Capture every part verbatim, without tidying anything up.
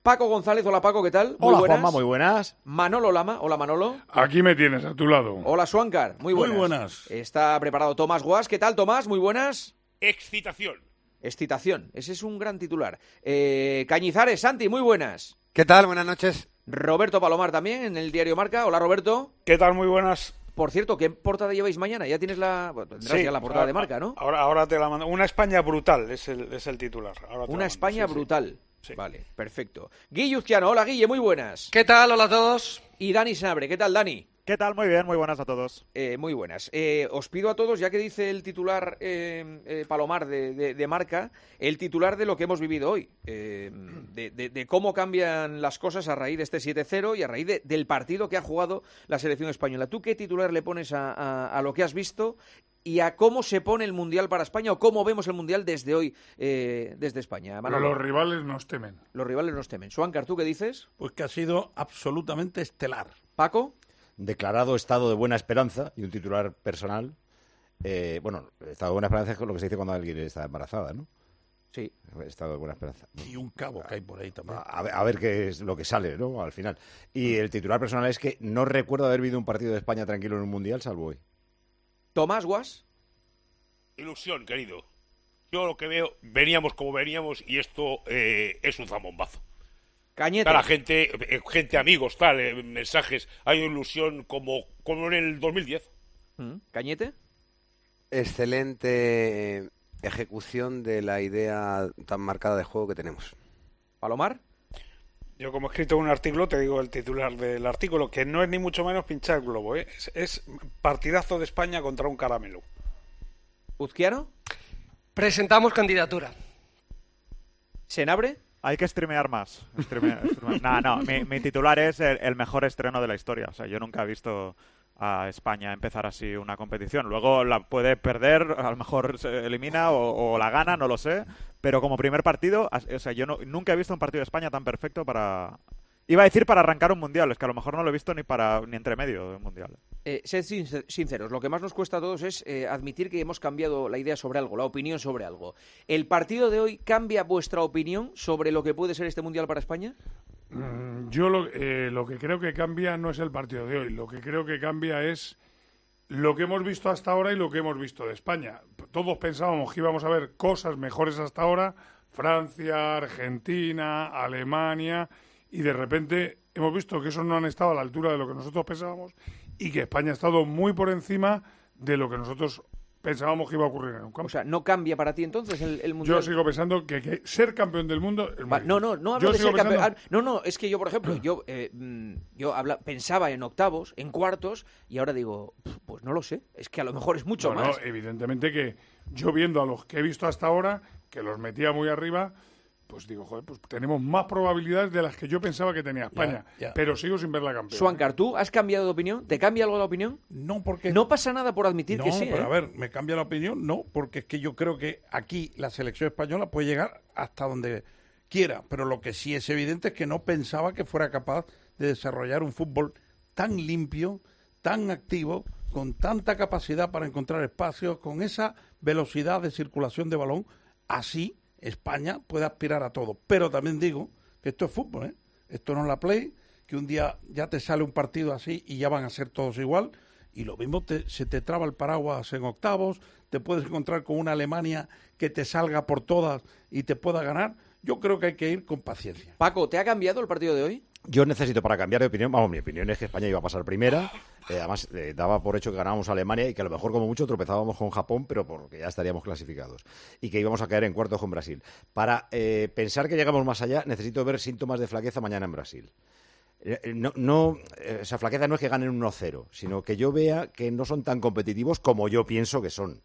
Paco González, hola Paco, ¿qué tal? Muy hola buenas. Juanma, muy buenas. Manolo Lama, hola Manolo. Aquí me tienes, a tu lado. Hola Suáncar, muy buenas. Muy buenas. Está preparado Tomás Guas, ¿qué tal Tomás? Muy buenas. Excitación. Excitación, ese es un gran titular. Eh, Cañizares, Santi, muy buenas. ¿Qué tal? Buenas noches. Roberto Palomar también, en el diario Marca. Hola Roberto. ¿Qué tal? Muy buenas. Por cierto, ¿qué portada lleváis mañana? Ya tienes la, bueno, tendrás sí, ya la portada ahora, de Marca, ¿no? Ahora, ahora te la mando. Una España brutal es el, es el titular. Ahora Una España sí, brutal. Sí. Vale, perfecto. Guille Uzquiano, hola Guille, muy buenas. ¿Qué tal? Hola a todos. Y Dani Senabre, ¿qué tal Dani? ¿Qué tal? Muy bien, muy buenas a todos. Eh, muy buenas. Eh, os pido a todos, ya que dice el titular eh, eh, Palomar de, de, de Marca, el titular de lo que hemos vivido hoy, eh, de, de, de cómo cambian las cosas a raíz de este siete cero y a raíz de, del partido que ha jugado la selección española. ¿Tú qué titular le pones a, a, a lo que has visto y a cómo se pone el Mundial para España o cómo vemos el Mundial desde hoy, eh, desde España? Pero los rivales nos temen. Los rivales nos temen. Suáncar, ¿tú qué dices? Pues que ha sido absolutamente estelar. Paco. Declarado estado de buena esperanza y un titular personal. Eh, bueno, estado de buena esperanza es lo que se dice cuando alguien está embarazada, ¿no? Sí. Estado de buena esperanza. Y un cabo que hay por ahí también. A, a, ver, a ver qué es lo que sale, ¿no? Al final. Y el titular personal es que no recuerdo haber vivido un partido de España tranquilo en un mundial, salvo hoy. Tomás Guas. Ilusión, querido. Yo lo que veo, veníamos como veníamos y esto eh, es un zambombazo. Cañete. Está la gente, eh, gente amigos, tal, eh, mensajes. Hay ilusión como, como en el dos mil diez. ¿Mm? ¿Cañete? Excelente ejecución de la idea tan marcada de juego que tenemos. ¿Palomar? Yo, como he escrito un artículo, te digo el titular del artículo, que no es ni mucho menos pinchar el globo, ¿eh? es, es partidazo de España contra un caramelo. ¿Uzquiano? Presentamos candidatura. ¿Senabre? Hay que streamear más. Streamear, streamear. No, no, mi, mi titular es el, el mejor estreno de la historia. O sea, yo nunca he visto a España empezar así una competición. Luego la puede perder, a lo mejor se elimina o, o la gana, no lo sé. Pero como primer partido, o sea, yo no, nunca he visto un partido de España tan perfecto para... Iba a decir para arrancar un mundial, es que a lo mejor no lo he visto ni para ni entre medio de un mundial. Eh, sed sinceros, lo que más nos cuesta a todos es eh, admitir que hemos cambiado la idea sobre algo, la opinión sobre algo. ¿El partido de hoy cambia vuestra opinión sobre lo que puede ser este mundial para España? Mm, yo lo, eh, lo que creo que cambia no es el partido de hoy, lo que creo que cambia es lo que hemos visto hasta ahora y lo que hemos visto de España. Todos pensábamos que íbamos a ver cosas mejores hasta ahora, Francia, Argentina, Alemania... Y de repente hemos visto que esos no han estado a la altura de lo que nosotros pensábamos y que España ha estado muy por encima de lo que nosotros pensábamos que iba a ocurrir en un campo. O sea, ¿no cambia para ti entonces el, el Mundial? Yo sigo pensando que, que ser campeón del mundo es muy Va, no, no, no hablo yo de ser pensando... campeón. No, no, es que yo, por ejemplo, yo eh, yo habla, pensaba en octavos, en cuartos, y ahora digo, pues no lo sé. Es que a lo mejor es mucho no, más. No, evidentemente que yo viendo a los que he visto hasta ahora, que los metía muy arriba... Pues digo, joder, pues tenemos más probabilidades de las que yo pensaba que tenía España. Ya, ya. Pero sigo sin ver la campeona. Suáncar, ¿tú has cambiado de opinión? ¿Te cambia algo la opinión? No, porque... No pasa nada por admitir no, que sí, pero ¿eh? a ver, ¿me cambia la opinión? No, porque es que yo creo que aquí la selección española puede llegar hasta donde quiera. Pero lo que sí es evidente es que no pensaba que fuera capaz de desarrollar un fútbol tan limpio, tan activo, con tanta capacidad para encontrar espacios, con esa velocidad de circulación de balón, así... España puede aspirar a todo, pero también digo que esto es fútbol, ¿eh? Esto no es la Play, que un día ya te sale un partido así y ya van a ser todos igual, y lo mismo te, se te traba el paraguas en octavos, te puedes encontrar con una Alemania que te salga por todas y te pueda ganar. Yo creo que hay que ir con paciencia. Paco, ¿te ha cambiado el partido de hoy? Yo necesito para cambiar de opinión, vamos, mi opinión es que España iba a pasar primera, eh, además eh, daba por hecho que ganábamos a Alemania y que a lo mejor como mucho tropezábamos con Japón, pero porque ya estaríamos clasificados y que íbamos a caer en cuartos con Brasil. Para eh, pensar que llegamos más allá necesito ver síntomas de flaqueza mañana en Brasil. Eh, no, no, eh, esa flaqueza no es que ganen uno cero, sino que yo vea que no son tan competitivos como yo pienso que son.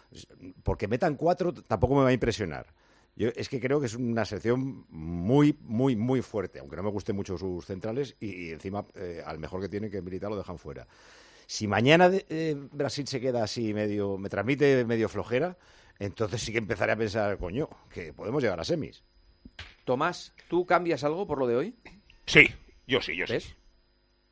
Porque metan cuatro tampoco me va a impresionar. Yo es que creo que es una selección muy, muy, muy fuerte, aunque no me gusten mucho sus centrales y, y encima eh, al mejor que tienen, que es Militao, lo dejan fuera. Si mañana eh, Brasil se queda así medio, me transmite medio flojera, entonces sí que empezaré a pensar, coño, que podemos llegar a semis. Tomás, ¿tú cambias algo por lo de hoy? Sí, yo sí, yo ¿Ves? sí.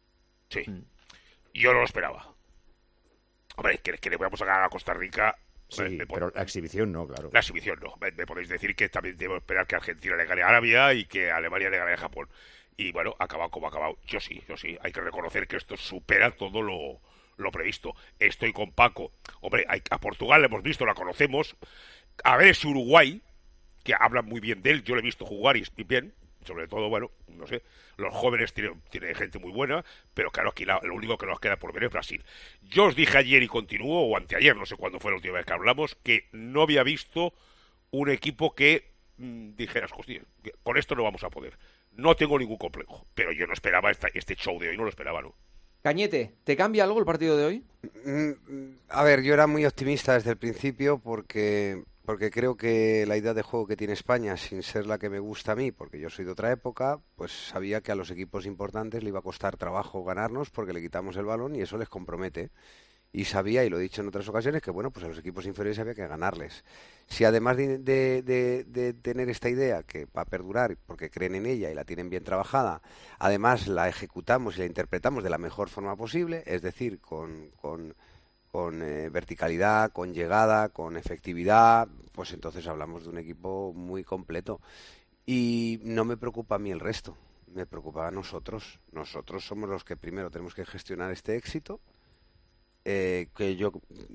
Sí, Mm. yo no lo esperaba. Hombre, que, que le voy a sacar a Costa Rica Sí, me, me, pero la exhibición no, claro. La exhibición no. Me, me podéis decir que también debo esperar que Argentina le gane a Arabia y que Alemania le gane a Japón. Y bueno, ha acabado como ha acabado. Yo sí, yo sí. Hay que reconocer que esto supera todo lo, lo previsto. Estoy con Paco. Hombre, hay, a Portugal le hemos visto, la conocemos. A ver si Uruguay, que hablan muy bien de él, yo le he visto jugar y bien. Sobre todo, bueno, no sé, los jóvenes tienen, tienen gente muy buena, pero claro, aquí la, lo único que nos queda por ver es Brasil. Yo os dije ayer y continúo, o anteayer, no sé cuándo fue la última vez que hablamos, que no había visto un equipo que mmm, dijeras, hostia, con esto no vamos a poder. No tengo ningún complejo, pero yo no esperaba esta, este show de hoy, no lo esperaba, ¿no? Cañete, ¿te cambia algo el partido de hoy? A ver, yo era muy optimista desde el principio porque... Porque creo que la idea de juego que tiene España, sin ser la que me gusta a mí, porque yo soy de otra época, pues sabía que a los equipos importantes le iba a costar trabajo ganarnos porque le quitamos el balón y eso les compromete. Y sabía, y lo he dicho en otras ocasiones, que bueno, pues a los equipos inferiores había que ganarles. Si además de, de, de, de tener esta idea que va a perdurar porque creen en ella y la tienen bien trabajada, además la ejecutamos y la interpretamos de la mejor forma posible, es decir, con... con con eh, verticalidad, con llegada, con efectividad, pues entonces hablamos de un equipo muy completo. Y no me preocupa a mí el resto, me preocupa a nosotros. Nosotros somos los que primero tenemos que gestionar este éxito, eh, que yo,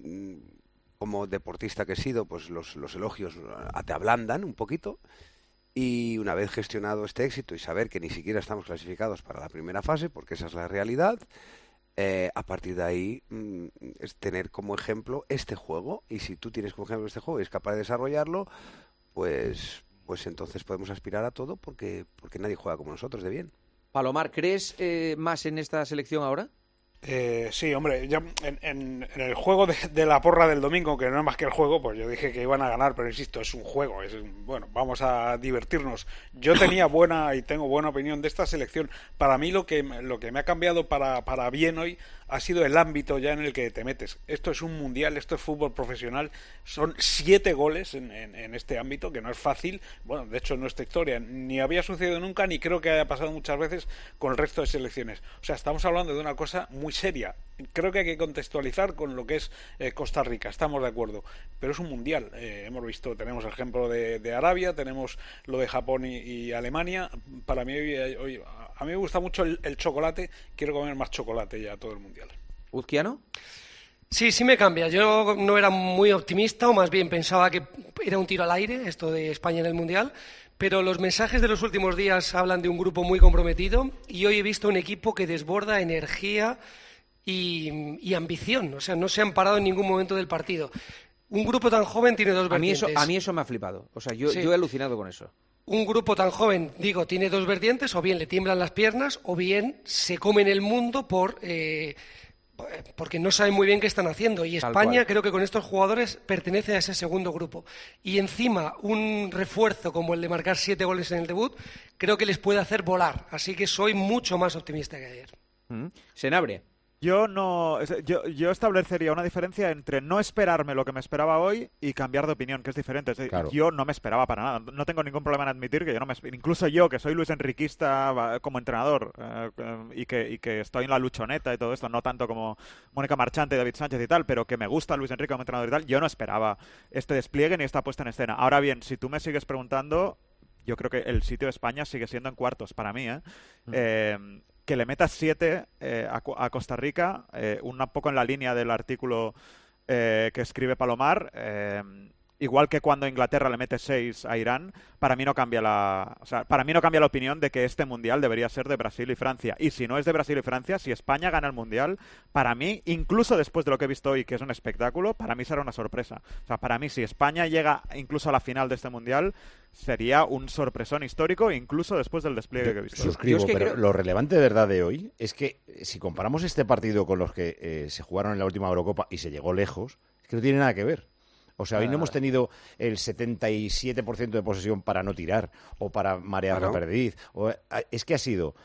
como deportista que he sido, pues los, los elogios te ablandan un poquito. Y una vez gestionado este éxito y saber que ni siquiera estamos clasificados para la primera fase, porque esa es la realidad, Eh, a partir de ahí mm, es tener como ejemplo este juego, y si tú tienes como ejemplo este juego y es capaz de desarrollarlo, pues pues entonces podemos aspirar a todo porque porque nadie juega como nosotros de bien. Palomar, ¿crees eh, más en esta selección ahora? Eh, sí, hombre, ya en, en, en el juego de, de la porra del domingo, que no es más que el juego, pues yo dije que iban a ganar, pero insisto, es un juego, es bueno, vamos a divertirnos. Yo tenía buena y tengo buena opinión de esta selección. Para mí lo que lo que me ha cambiado para, para bien hoy ha sido el ámbito ya en el que te metes. Esto es un mundial, esto es fútbol profesional, son siete goles en, en, en este ámbito, que no es fácil. Bueno, de hecho en nuestra historia ni había sucedido nunca, ni creo que haya pasado muchas veces con el resto de selecciones. O sea, estamos hablando de una cosa muy seria. Creo que hay que contextualizar con lo que es eh, Costa Rica, estamos de acuerdo, pero es un mundial. Eh, hemos visto, tenemos el ejemplo de, de Arabia, tenemos lo de Japón y, y Alemania. Para mí hoy, hoy a mí me gusta mucho el, el chocolate, quiero comer más chocolate ya todo el mundial. ¿Uzquiano? Sí, sí me cambia. Yo no era muy optimista, o más bien pensaba que era un tiro al aire esto de España en el mundial. Pero los mensajes de los últimos días hablan de un grupo muy comprometido y hoy he visto un equipo que desborda energía y, y ambición. O sea, no se han parado en ningún momento del partido. Un grupo tan joven tiene dos a mí vertientes. Eso, a mí eso me ha flipado. O sea, yo, sí. yo he alucinado con eso. Un grupo tan joven, digo, tiene dos vertientes, o bien le tiemblan las piernas, o bien se comen el mundo por... Eh, porque no saben muy bien qué están haciendo, y España creo que con estos jugadores pertenece a ese segundo grupo, y encima un refuerzo como el de marcar siete goles en el debut creo que les puede hacer volar, así que soy mucho más optimista que ayer. Mm. Senabre. Yo no, yo, yo establecería una diferencia entre no esperarme lo que me esperaba hoy y cambiar de opinión, que es diferente. Es decir, claro. Yo no me esperaba para nada. No tengo ningún problema en admitir que yo no me, incluso yo que soy Luis Enriquista como entrenador eh, y que y que estoy en la luchoneta y todo esto, no tanto como Mónica Marchante y David Sánchez y tal, pero que me gusta Luis Enrique como entrenador y tal. Yo no esperaba este despliegue ni esta puesta en escena. Ahora bien, si tú me sigues preguntando, yo creo que el sitio de España sigue siendo en cuartos para mí, ¿eh? Mm. eh que le metas siete eh, a, a Costa Rica, eh, un poco en la línea del artículo eh, que escribe Palomar, eh, igual que cuando Inglaterra le mete seis a Irán, para mí no cambia la, o sea, para mí no cambia la opinión de que este mundial debería ser de Brasil y Francia. Y si no es de Brasil y Francia, si España gana el mundial, para mí, incluso después de lo que he visto hoy, que es un espectáculo, para mí será una sorpresa. O sea, para mí, si España llega incluso a la final de este mundial, sería un sorpresón histórico, incluso después del despliegue que he visto. Suscribo, es que pero creo... lo relevante de verdad de hoy es que si comparamos este partido con los que eh, se jugaron en la última Eurocopa y se llegó lejos, es que no tiene nada que ver. O sea, hoy no hemos tenido el setenta y siete por ciento de posesión para no tirar o para marear la perdiz. O, es que ha sido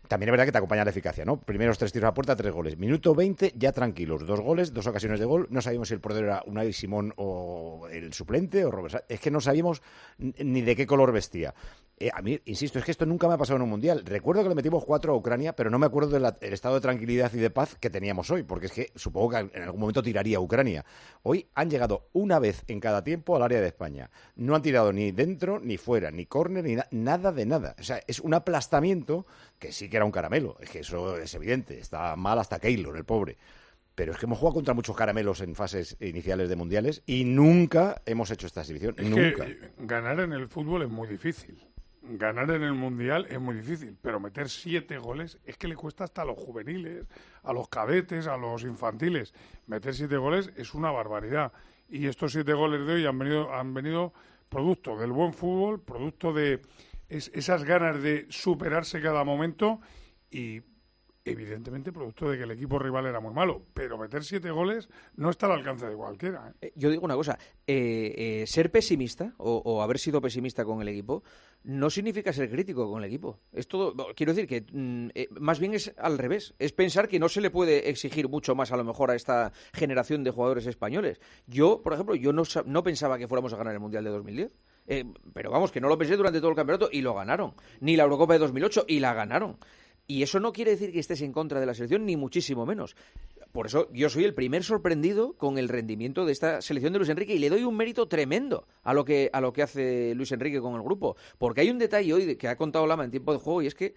También es verdad que te acompaña la eficacia, ¿no? Primeros tres tiros a puerta, tres goles. Minuto veinte, ya tranquilos. Dos goles, dos ocasiones de gol. No sabíamos si el portero era Unai Simón o el suplente o Robert. Es que no sabíamos ni de qué color vestía. Eh, a mí, insisto, es que esto nunca me ha pasado en un mundial. Recuerdo que le metimos cuatro a Ucrania, pero no me acuerdo del estado de tranquilidad y de paz que teníamos hoy, porque es que supongo que en algún momento tiraría a Ucrania. Hoy han llegado una vez en cada tiempo al área de España. No han tirado ni dentro, ni fuera, ni córner, ni na- nada de nada. O sea, es un aplastamiento que sí que era un caramelo. Es que eso es evidente. Está mal hasta Keylor, el pobre. Pero es que hemos jugado contra muchos caramelos en fases iniciales de mundiales y nunca hemos hecho esta exhibición. Es nunca. que ganar en el fútbol es muy difícil. Ganar en el Mundial es muy difícil, pero meter siete goles es que le cuesta hasta a los juveniles, a los cadetes, a los infantiles. Meter siete goles es una barbaridad. Y estos siete goles de hoy han venido, han venido producto del buen fútbol, producto de es, esas ganas de superarse cada momento y evidentemente producto de que el equipo rival era muy malo, pero meter siete goles no está al alcance de cualquiera. ¿eh? Eh, Yo digo una cosa, eh, eh, ser pesimista o, o haber sido pesimista con el equipo no significa ser crítico con el equipo. Es todo, quiero decir que mm, eh, más bien es al revés, es pensar que no se le puede exigir mucho más a lo mejor a esta generación de jugadores españoles. Yo, por ejemplo, yo no, sa- no pensaba que fuéramos a ganar el Mundial de dos mil diez. Eh, pero vamos, que no lo pensé durante todo el campeonato y lo ganaron. Ni la Eurocopa de dos mil ocho y la ganaron. Y eso no quiere decir que estés en contra de la selección, ni muchísimo menos. Por eso yo soy el primer sorprendido con el rendimiento de esta selección de Luis Enrique y le doy un mérito tremendo a lo que, a lo que hace Luis Enrique con el grupo. Porque hay un detalle hoy de- que ha contado Lama en tiempo de juego y es que,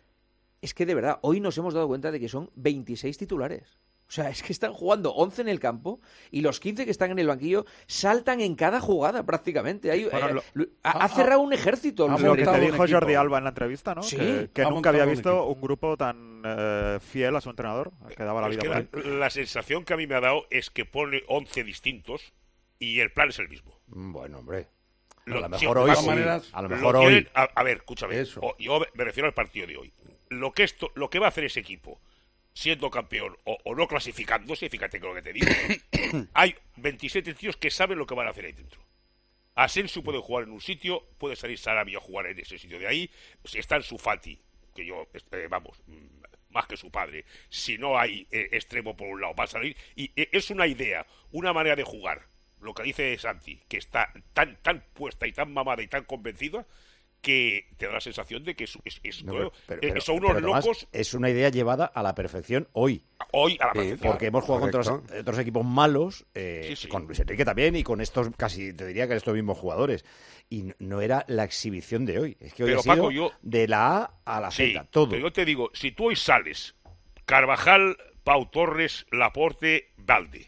es que de verdad, hoy nos hemos dado cuenta de que son veintiséis titulares. O sea, es que están jugando once en el campo y los quince que están en el banquillo saltan en cada jugada prácticamente. Hay, Bueno, eh, lo- Lu- ha, ha- ha cerrado un ejército. ha Luis Lo que Enrique. te montado un dijo equipo. Jordi Alba en la entrevista, ¿no? Sí, que que ha nunca había montado un visto equipo. un grupo tan eh, fiel a su entrenador, que daba la Es vida que por él. la, la sensación que a mí me ha dado es que pone once distintos y el plan es el mismo. Bueno, hombre. A Lo- lo sí, mejor de hoy todas sí. maneras, A lo Lo mejor quieren- hoy. a, a ver, escúchame. Eso. o- yo me- me refiero al partido de hoy. Lo que esto, lo que va a hacer ese equipo, siendo campeón o, o no clasificándose, fíjate con lo que te digo, hay veintisiete tíos que saben lo que van a hacer ahí dentro. Asensio puede jugar en un sitio, puede salir Sarabia a jugar en ese sitio de ahí. Si está en su Fati, que yo, eh, vamos, mm, más que su padre, si no hay eh, extremo por un lado, va a salir. Y eh, es una idea, una manera de jugar. Lo que dice Santi, que está tan tan puesta y tan mamada y tan convencida que te da la sensación de que es, es- es- No, bueno, pero- eh, pero- son unos pero, Tomás, locos es una idea llevada a la perfección hoy. hoy a la Sí, perfección. Porque hemos jugado contra correcto. otros, otros equipos malos, eh, Sí, sí. con Luis Enrique también y con estos, casi te diría que estos mismos jugadores. Y no- no era la exhibición de hoy. Es que hoy Pero, ha sido Paco, yo- de la A a la Sí, Z, todo. pero yo te digo, si tú hoy sales, Carvajal, Pau Torres, Laporte, Valde,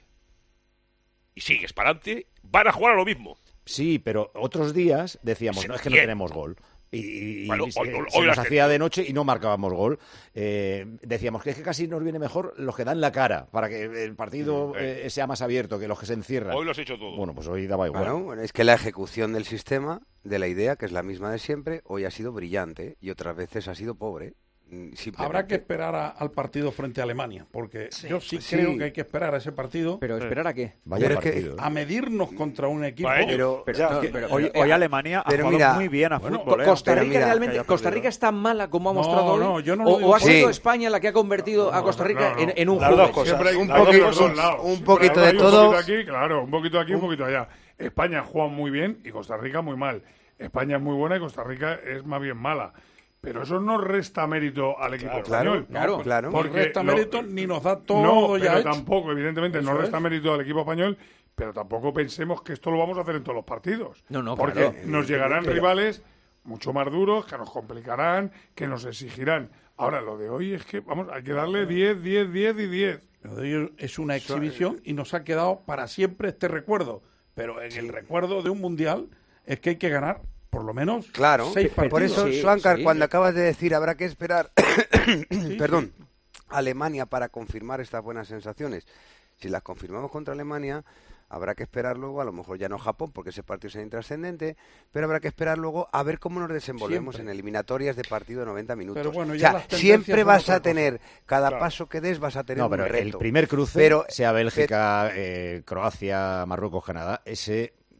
y sigues para adelante, van a jugar a lo mismo. Sí, pero otros días decíamos, Se no, es que no entiende. tenemos gol. Y, y Bueno, se, hoy- hoy- se hoy nos las hacía tenemos. de noche y no marcábamos gol. Eh, decíamos que es que casi nos viene mejor los que dan la cara para que el partido Mm, eh. eh, sea más abierto que los que se encierran. Hoy lo has hecho todo. Bueno, pues hoy daba igual. Bueno, es que la ejecución del sistema, de la idea, que es la misma de siempre, hoy ha sido brillante y otras veces ha sido pobre. Mm, simplemente. Habrá que esperar a- al partido frente a Alemania, porque Sí. yo sí, Sí. creo que hay que esperar a ese partido Pero esperar a qué. Vaya Pero es que- partido. ¿eh? a medirnos contra un equipo. Para ello. Pero, Pero, ya, no, que- pero- Hoy, eh, hoy ah, Alemania ha pero jugado mira, muy bien a bueno, fútbol. ¿eh? Costa Pero Rica mira, realmente, que haya Costa perdido. Rica es tan mala como ha No, mostrado hoy. no, yo no o, lo o digo ha así. sido Sí. España la que ha convertido a Costa Rica no, no. en, en un Las juego. dos cosas. Siempre hay, Un hay poquito- los dos lados. un Siempre poquito hay de un todo. poquito aquí, claro, un poquito aquí, un poquito allá. España juega muy bien y Costa Rica muy mal. España es muy buena y Costa Rica es más bien mala. Pero eso no resta mérito al equipo Claro, español. claro, claro. Ni resta lo- mérito ni nos da todo no, ya pero hecho. tampoco, evidentemente, no Eso resta es. mérito al equipo español, pero tampoco pensemos que esto lo vamos a hacer en todos los partidos. No, no, Porque claro. nos llegarán rivales mucho más duros, que nos complicarán, que nos exigirán. Ahora, lo de hoy es que, vamos, hay que darle diez, diez, diez y diez. Lo de ellos es una exhibición y nos ha quedado para siempre este recuerdo. Pero en el recuerdo de un mundial es que hay que ganar por lo menos Claro, seis por partidos. eso, Sí, Schwankar, sí. cuando acabas de decir habrá que esperar, Sí, perdón, Alemania para confirmar estas buenas sensaciones. Si las confirmamos contra Alemania, habrá que esperar luego, a lo mejor ya no Japón, porque ese partido es intrascendente, pero habrá que esperar luego a ver cómo nos desenvolvemos Siempre. en eliminatorias de partido de noventa minutos. Pero bueno, o ya sea, las tendencias siempre son vas otra a tener, cada Claro. paso que des vas a tener No, un pero reto. el primer cruce, Pero- sea Bélgica, eh, Croacia, Marruecos, Canadá, ese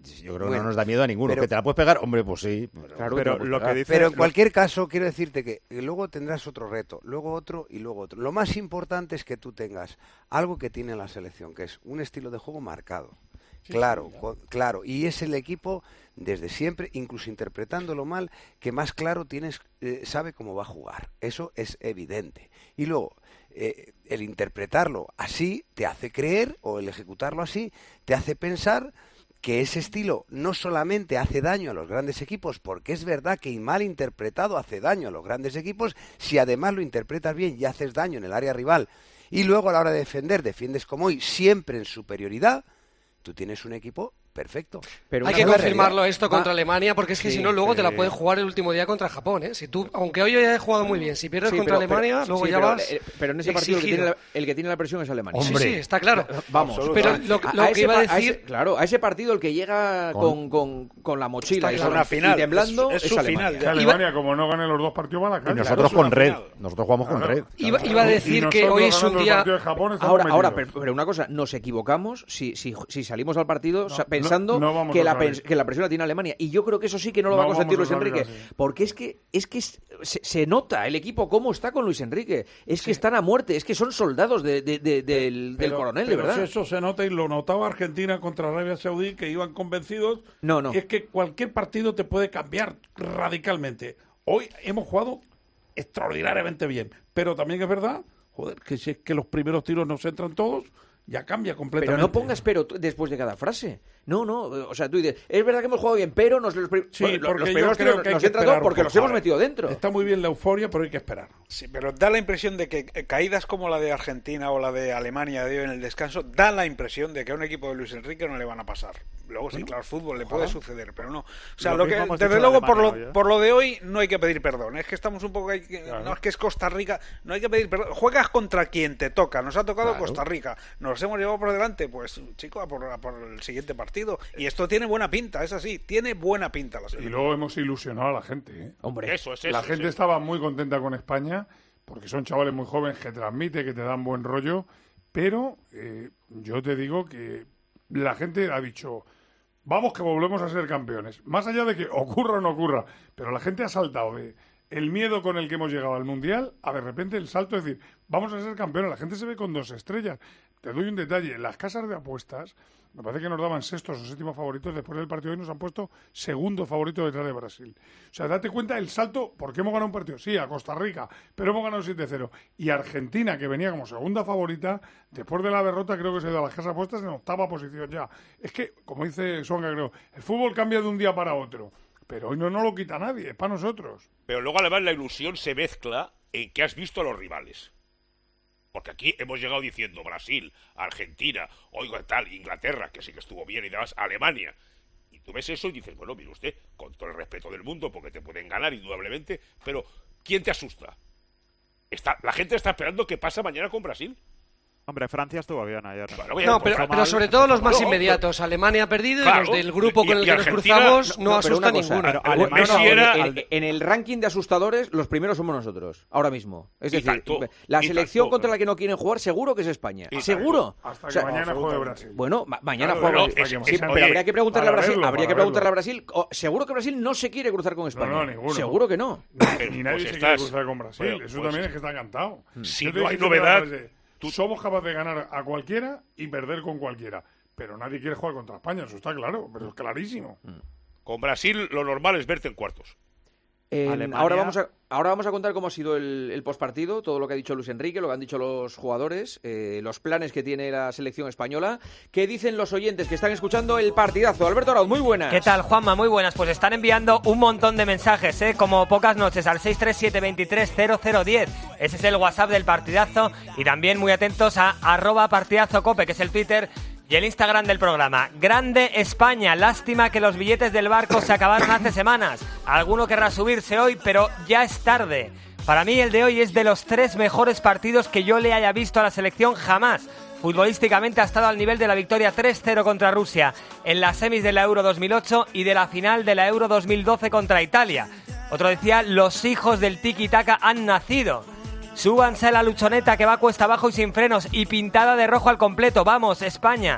yo creo Bueno, que no nos da miedo a ninguno. pero- ¿Que te la puedes pegar? Hombre, pues sí. Pero, Claro, Pero que lo que dice Pero en lo- cualquier caso, quiero decirte que luego tendrás otro reto, luego otro y luego otro. Lo más importante es que tú tengas algo que tiene la selección, que es un estilo de juego marcado. Claro, co- claro. Y es el equipo, desde siempre, incluso interpretándolo mal, que más claro tienes, eh, sabe cómo va a jugar. Eso es evidente. Y luego, eh, el interpretarlo así te hace creer, o el ejecutarlo así, te hace pensar que ese estilo no solamente hace daño a los grandes equipos, porque es verdad que mal interpretado hace daño a los grandes equipos, si además lo interpretas bien y haces daño en el área rival, y luego a la hora de defender, defiendes como hoy, siempre en superioridad, tú tienes un equipo perfecto. Pero Hay una que cosa- confirmarlo esto contra Va- Alemania, porque es que Sí, si no, luego te la eh, pueden jugar el último día contra Japón, ¿eh? Si tú, aunque hoy haya jugado muy bien, si pierdes Sí, contra pero- pero- Alemania, luego sí, ya pero, vas eh, pero en ese partido el que, exigido. tiene la, el que tiene la presión es Alemania. Sí, sí, está claro. Vamos, Pero lo, a- lo a que ese iba a pa- decir... ese- claro, a ese partido el que llega con, con, con la mochila Está y, claro. con- Una final, y temblando es- es, es su Alemania. final Que ya. Alemania, como no gane los dos partidos, va a la y calle. nosotros Claro, con es una red. final. Nosotros jugamos con Claro. red. Iba, iba a Y decir que nosotros hoy es un ganando el día... partido de Japón estamos Ahora, ahora, metidos. pero, pero una cosa, nos equivocamos si, si, si salimos al partido sa- pensando no vamos que, a la, salir. pens- que la presión la tiene Alemania. Y yo creo que eso sí que no lo No va a consentir vamos Luis a salir Enrique. así. Porque es que, es que es- se, se nota el equipo cómo está con Luis Enrique. Es que están a muerte, es que son soldados de- de- de- del, del Pero- coronel, de pero verdad. si eso se nota y lo notaba Argentina contra Arabia Saudí, que iban convencidos. No, no. Y es que cualquier partido te puede cambiar radicalmente. Hoy hemos jugado extraordinariamente bien, pero también es verdad, joder, que si es que los primeros tiros no se entran todos, ya cambia completamente. Pero no pongas pero t- después de cada frase. No, no, o sea, tú dices, es verdad que hemos jugado bien, pero nos, los, pri- Sí, bueno, los porque yo primeros creo tiros que hay nos que entra todo esperar un porque poco. los hemos A ver, metido dentro. Está muy bien la euforia, pero hay que esperar. Sí, pero da la impresión de que eh, caídas como la de Argentina o la de Alemania de hoy en el descanso, da la impresión de que a un equipo de Luis Enrique no le van a pasar. Luego sí, claro, el fútbol le puede suceder, pero no. O sea, Lo lo mismo que, hemos desde dicho de luego por Alemania lo, hoy, ¿eh? por lo de hoy no hay que pedir perdón. Es que estamos un poco... hay que- Claro. No, es que es Costa Rica, no hay que pedir perdón. Juegas contra quien te toca. Nos ha tocado Claro. Costa Rica. Nos hemos llevado por delante, pues chico, a por, a por el siguiente partido. Y esto tiene buena pinta, es así. Tiene buena pinta la Y selección. luego hemos ilusionado a la gente. ¿eh? Hombre, Eso es eso. La es gente eso. estaba muy contenta con España porque son chavales muy jóvenes que transmiten, que te dan buen rollo, pero eh, yo te digo que la gente ha dicho, vamos que volvemos a ser campeones, más allá de que ocurra o no ocurra, pero la gente ha saltado de el miedo con el que hemos llegado al Mundial a de repente el salto, es decir, vamos a ser campeones, la gente se ve con dos estrellas. Te doy un detalle, en las casas de apuestas, me parece que nos daban sextos o séptimos favoritos, después del partido de hoy nos han puesto segundo favorito detrás de Brasil. O sea, date cuenta el salto, porque hemos ganado un partido, sí, a Costa Rica, pero hemos ganado siete cero. Y Argentina, que venía como segunda favorita, después de la derrota creo que se ha ido a las casas de apuestas en octava posición ya. Es que, como dice Songa, creo, el fútbol cambia de un día para otro, pero hoy no nos lo quita nadie, es para nosotros. Pero luego además la ilusión se mezcla en que has visto a los rivales. Porque aquí hemos llegado diciendo Brasil, Argentina, oiga tal, Inglaterra, que sí que estuvo bien y demás, Alemania. Y tú ves eso y dices, bueno, mire usted, con todo el respeto del mundo, porque te pueden ganar indudablemente, pero ¿quién te asusta? Está, la gente está esperando qué pasa mañana con Brasil. Hombre, Francia estuvo bien ayer. Bueno, bien, No, pues, pero, empezó pero mal, sobre todo los más No, inmediatos. Alemania ha perdido y Claro, los del grupo y- con el y que nos Argentina- cruzamos no, no, pero asusta una cosa, ninguno. pero Eh, Alemania no, no, sí era- en, en- en el ranking de asustadores, los primeros somos nosotros, ahora mismo. Es Y decir, tanto, la y selección tanto, contra pero- la que no quieren jugar, seguro que es España. Y Seguro. Hasta O que sea, mañana juegue absolutamente. Brasil. Bueno, ma- mañana Claro, juega pero Brasil. es- Sí, es- pero oye, habría que preguntarle a para Brasil. verlo, habría que para preguntarle a verlo. Brasil. O- seguro que Brasil no se quiere cruzar con España. no, ninguno. Seguro que no. Ni nadie Pues se estás- quiere cruzar con Brasil. Bueno, Eso pues- también es que está cantado. Si Yo te no hay dije siempre novedad, la frase, tú- somos capaces de ganar a cualquiera y perder con cualquiera. Pero nadie quiere jugar contra España, eso está claro, pero es clarísimo. Con Brasil lo normal es verte en cuartos. Eh, Alemania- ahora, vamos a, ahora vamos a contar cómo ha sido el, el postpartido, todo lo que ha dicho Luis Enrique, lo que han dicho los jugadores, eh, los planes que tiene la selección española. ¿Qué dicen los oyentes que están escuchando el partidazo? Alberto Arauz, muy buenas. ¿Qué tal, Juanma? Muy buenas. Pues están enviando un montón de mensajes, ¿eh? Como pocas noches, al seis tres siete, veintitrés cero cero diez. Ese es el WhatsApp del partidazo. Y también muy atentos a arroba partidazocope, que es el Twitter y el Instagram del programa. Grande España. Lástima que los billetes del barco se acabaron hace semanas. Alguno querrá subirse hoy, pero ya es tarde. Para mí el de hoy es de los tres mejores partidos que yo le haya visto a la selección jamás. Futbolísticamente ha estado al nivel de la victoria tres cero contra Rusia en las semis de la Euro dos mil ocho y de la final de la Euro dos mil doce contra Italia. Otro decía, los hijos del tiki-taka han nacido. Súbanse a la luchoneta que va cuesta abajo y sin frenos y pintada de rojo al completo. ¡Vamos, España!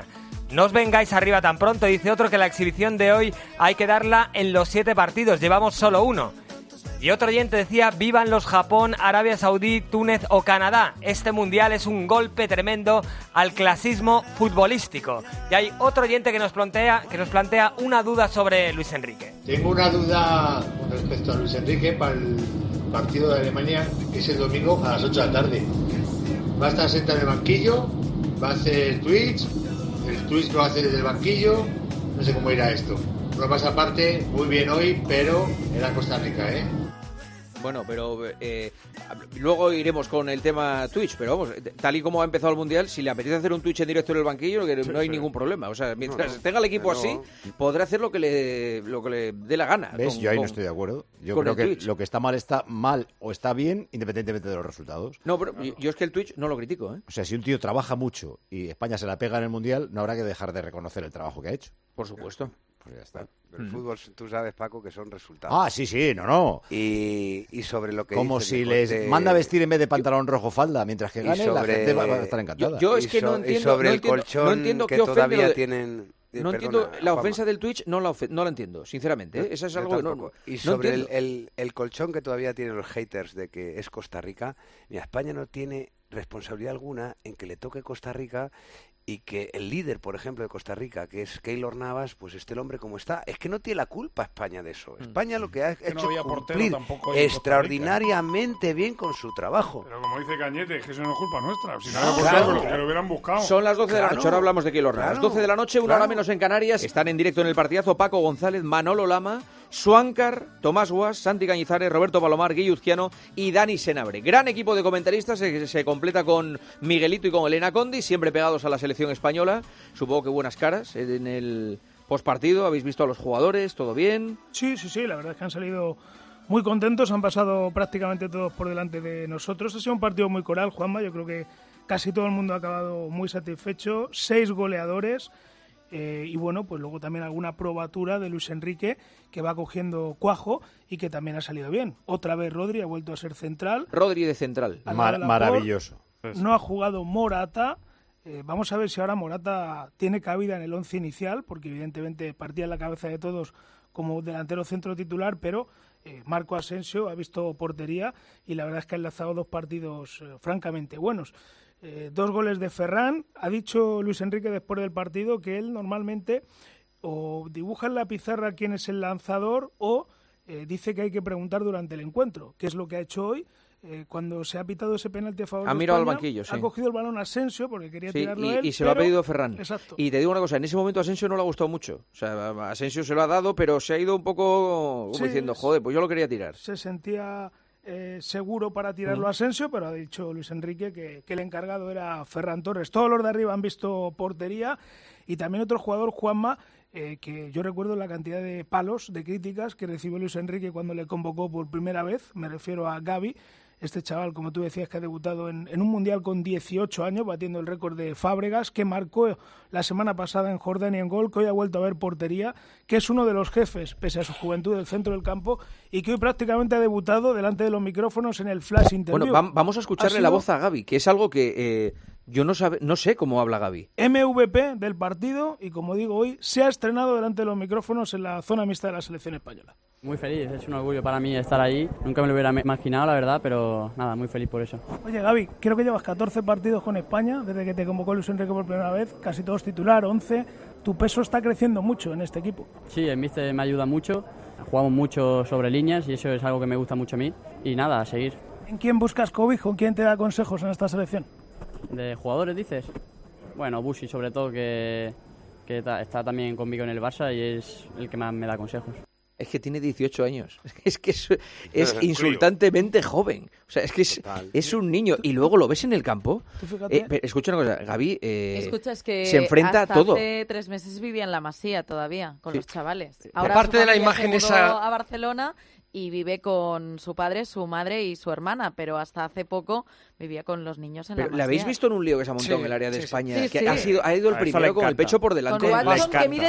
No os vengáis arriba tan pronto, dice otro, que la exhibición de hoy hay que darla en los siete partidos, llevamos solo uno. Y otro oyente decía, vivan los Japón, Arabia Saudí, Túnez o Canadá. Este mundial es un golpe tremendo al clasismo futbolístico. Y hay otro oyente que nos plantea, que nos plantea una duda sobre Luis Enrique. Tengo una duda con respecto a Luis Enrique para el partido de Alemania, que es el domingo a las ocho de la tarde. Va a estar sentado en el banquillo, va a hacer Twitch, el Twitch lo hace desde el banquillo, no sé cómo irá esto. Bromas aparte, muy bien hoy, pero era Costa Rica, ¿eh? Bueno, pero eh, luego iremos con el tema Twitch, pero vamos, tal y como ha empezado el Mundial, si le apetece hacer un Twitch en directo en el banquillo, que sí, no hay sí. ningún problema. O sea, mientras no, no, tenga el equipo no. así, podrá hacer lo que le, lo que le dé la gana. ¿Ves? Con, Yo ahí con, no estoy de acuerdo. Yo con creo el que Twitch. lo que está mal está mal o está bien, independientemente de los resultados. No, pero yo, yo es que el Twitch no lo critico, ¿eh? O sea, si un tío trabaja mucho y España se la pega en el Mundial, no habrá que dejar de reconocer el trabajo que ha hecho. Por supuesto. Pues ya está. El Mm. fútbol, tú sabes, Paco, que son resultados. Ah, sí, sí, no, no. Y, y sobre lo que Como dices si de- les de- manda a vestir en vez de pantalón rojo falda, mientras que y gane, la sobre- gente va, va a estar encantada. Yo, yo es Y que no so- y entiendo, sobre no el entiendo, colchón no entiendo que qué ofende todavía lo de- tienen- eh, No perdona, entiendo la Juanma. ofensa del Twitch, no la, ofe- no la entiendo, sinceramente. ¿eh? Eso es Yo algo que no, tampoco. Y no sobre el, entiendo. el- el colchón que todavía tienen los haters de que es Costa Rica, mira, España no tiene responsabilidad alguna en que le toque Costa Rica y que el líder, por ejemplo, de Costa Rica, que es Keylor Navas, pues esté el hombre como está. Es que no tiene la culpa España de eso. España lo que ha Que no hecho había portero cumplir tampoco ahí en Costa extraordinariamente bien con su trabajo. Pero como dice Cañete, es que eso no es culpa nuestra. Si no, No, era por claro. todo, que lo hubieran buscado. Son las doce de la Claro, noche, ahora hablamos de Keylor Navas. claro, doce de la noche, una claro. hora menos en Canarias. Están en directo en el partidazo Paco González, Manolo Lama, Suáncar, Tomás Guas, Santi Cañizares, Roberto Palomar, Guilluzquiano y Dani Senabre. Gran equipo de comentaristas, se, se completa con Miguelito y con Elena Condi, siempre pegados a la selección española. Supongo que buenas caras en el postpartido. ¿Habéis visto a los jugadores? ¿Todo bien? Sí, sí, sí, la verdad es que han salido muy contentos, han pasado prácticamente todos por delante de nosotros. Ha sido un partido muy coral, Juanma, yo creo que casi todo el mundo ha acabado muy satisfecho, seis goleadores. Eh, y bueno, pues luego también alguna probatura de Luis Enrique, que va cogiendo cuajo y que también ha salido bien. Otra vez Rodri ha vuelto a ser central. Rodri de central. Al lado Mar- de Laporte. maravilloso. No ha jugado Morata. Eh, vamos a ver si ahora Morata tiene cabida en el once inicial, porque evidentemente partía en la cabeza de todos como delantero centro titular, pero eh, Marco Asensio ha visto portería y la verdad es que ha enlazado dos partidos eh, francamente buenos. Eh, dos goles de Ferran. Ha dicho Luis Enrique después del partido que él normalmente o dibuja en la pizarra quién es el lanzador o eh, dice que hay que preguntar durante el encuentro, que es lo que ha hecho hoy. Eh, cuando se ha pitado ese penalti a favor Ha de mirado al España, banquillo, sí. ha cogido el balón Asensio porque quería Sí, tirarlo y, él, y se lo ha pero- pedido Ferran. Exacto. Y te digo una cosa, en ese momento a Asensio no le ha gustado mucho. O sea, a Asensio se lo ha dado, pero se ha ido un poco como Sí, diciendo, joder, pues yo lo quería tirar. Se sentía eh, seguro para tirarlo a Asensio, pero ha dicho Luis Enrique que, que el encargado era Ferran Torres. Todos los de arriba han visto portería y también otro jugador, Juanma, eh, que yo recuerdo la cantidad de palos, de críticas que recibió Luis Enrique cuando le convocó por primera vez. Me refiero a Gavi. Este chaval, como tú decías, que ha debutado en, en un Mundial con dieciocho años, batiendo el récord de Fábregas, que marcó la semana pasada en Jordania en gol, que hoy ha vuelto a ver portería, que es uno de los jefes, pese a su juventud, del centro del campo, y que hoy prácticamente ha debutado delante de los micrófonos en el Flash Interview. Bueno, vam- vamos a escucharle Ha la sido voz a Gavi, que es algo que eh, yo no, sabe, no sé cómo habla Gavi. M V P del partido, y como digo hoy, se ha estrenado delante de los micrófonos en la zona mixta de la selección española. Muy feliz, es un orgullo para mí estar ahí. Nunca me lo hubiera imaginado, la verdad, pero nada, muy feliz por eso. Oye, Gavi, creo que llevas catorce partidos con España, desde que te convocó Luis Enrique por primera vez, casi todos titular, once. Tu peso está creciendo mucho en este equipo. Sí, el míster me ayuda mucho, jugamos mucho sobre líneas y eso es algo que me gusta mucho a mí. Y nada, a seguir. ¿En quién buscas cobijo? ¿Quién te da consejos en esta selección? ¿De jugadores dices? Bueno, Busi sobre todo, que, que ta- está también conmigo en el Barça y es el que más me da consejos. Es que tiene dieciocho años. Es que es, es insultantemente joven. O sea, es que es, es un niño. Y luego lo ves en el campo. Eh, pero escucha una cosa, Gavi eh, Escucha, es que se enfrenta hasta a todo. hace tres meses vivía en la Masía todavía, con Sí. los chavales. Sí. Ahora Aparte su de la familia imagen se mudó esa- a Barcelona y vive con su padre, su madre y su hermana, pero hasta hace poco vivía con los niños en Pero, la Masía. ¿le habéis visto en un lío que se ha montado Sí, en el área de sí, sí. España? Sí, que sí. ha, sido, ha ido el A eso primero le con el encanta. pecho por delante. Con Le Watson, encanta. que mide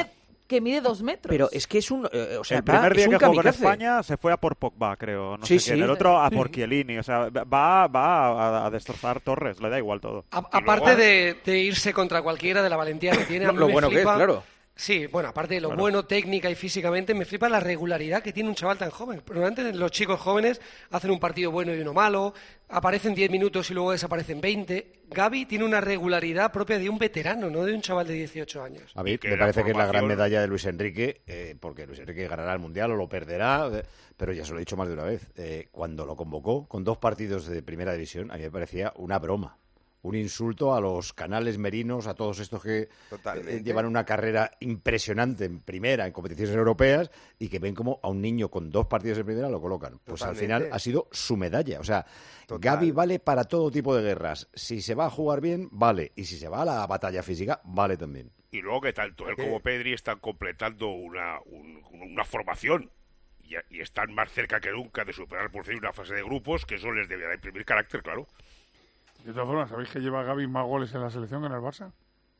que mide dos metros. Pero es que es un... Eh, o sea, el primer va, día es un que jugó con kamikaze. España se fue a por Pogba, creo. No Sí, sé sí. quién. El otro a Sí. por Chiellini. O sea, va, va a, a destrozar Torres. Le da igual todo. A- aparte de, de irse contra cualquiera, de la valentía que tiene, a mí Lo me bueno que flipa- es, claro. Sí, bueno, aparte de lo Claro. bueno técnica y físicamente, me flipa la regularidad que tiene un chaval tan joven. Pero antes los chicos jóvenes hacen un partido bueno y uno malo, aparecen diez minutos y luego desaparecen veinte. Gavi tiene una regularidad propia de un veterano, no de un chaval de dieciocho años. A mí Y que me la parece que es la gran formación- medalla de Luis Enrique, eh, porque Luis Enrique ganará el Mundial o lo perderá, eh, pero ya se lo he dicho más de una vez. Eh, cuando lo convocó con dos partidos de Primera División, a mí me parecía una broma. Un insulto a los canales merinos, a todos estos que eh, Totalmente. llevan una carrera impresionante en primera, en competiciones europeas, y que ven como a un niño con dos partidos de primera lo colocan. Pues al Totalmente. final ha sido su medalla. O sea, Total. Gavi vale para todo tipo de guerras. Si se va a jugar bien, vale. Y si se va a la batalla física, vale también. Y luego que tanto él como Pedri están completando una, un- una formación y, y están más cerca que nunca de superar por fin una fase de grupos, que eso les deberá imprimir carácter, claro. De todas formas, ¿sabéis que lleva Gavi más goles en la selección que en el Barça?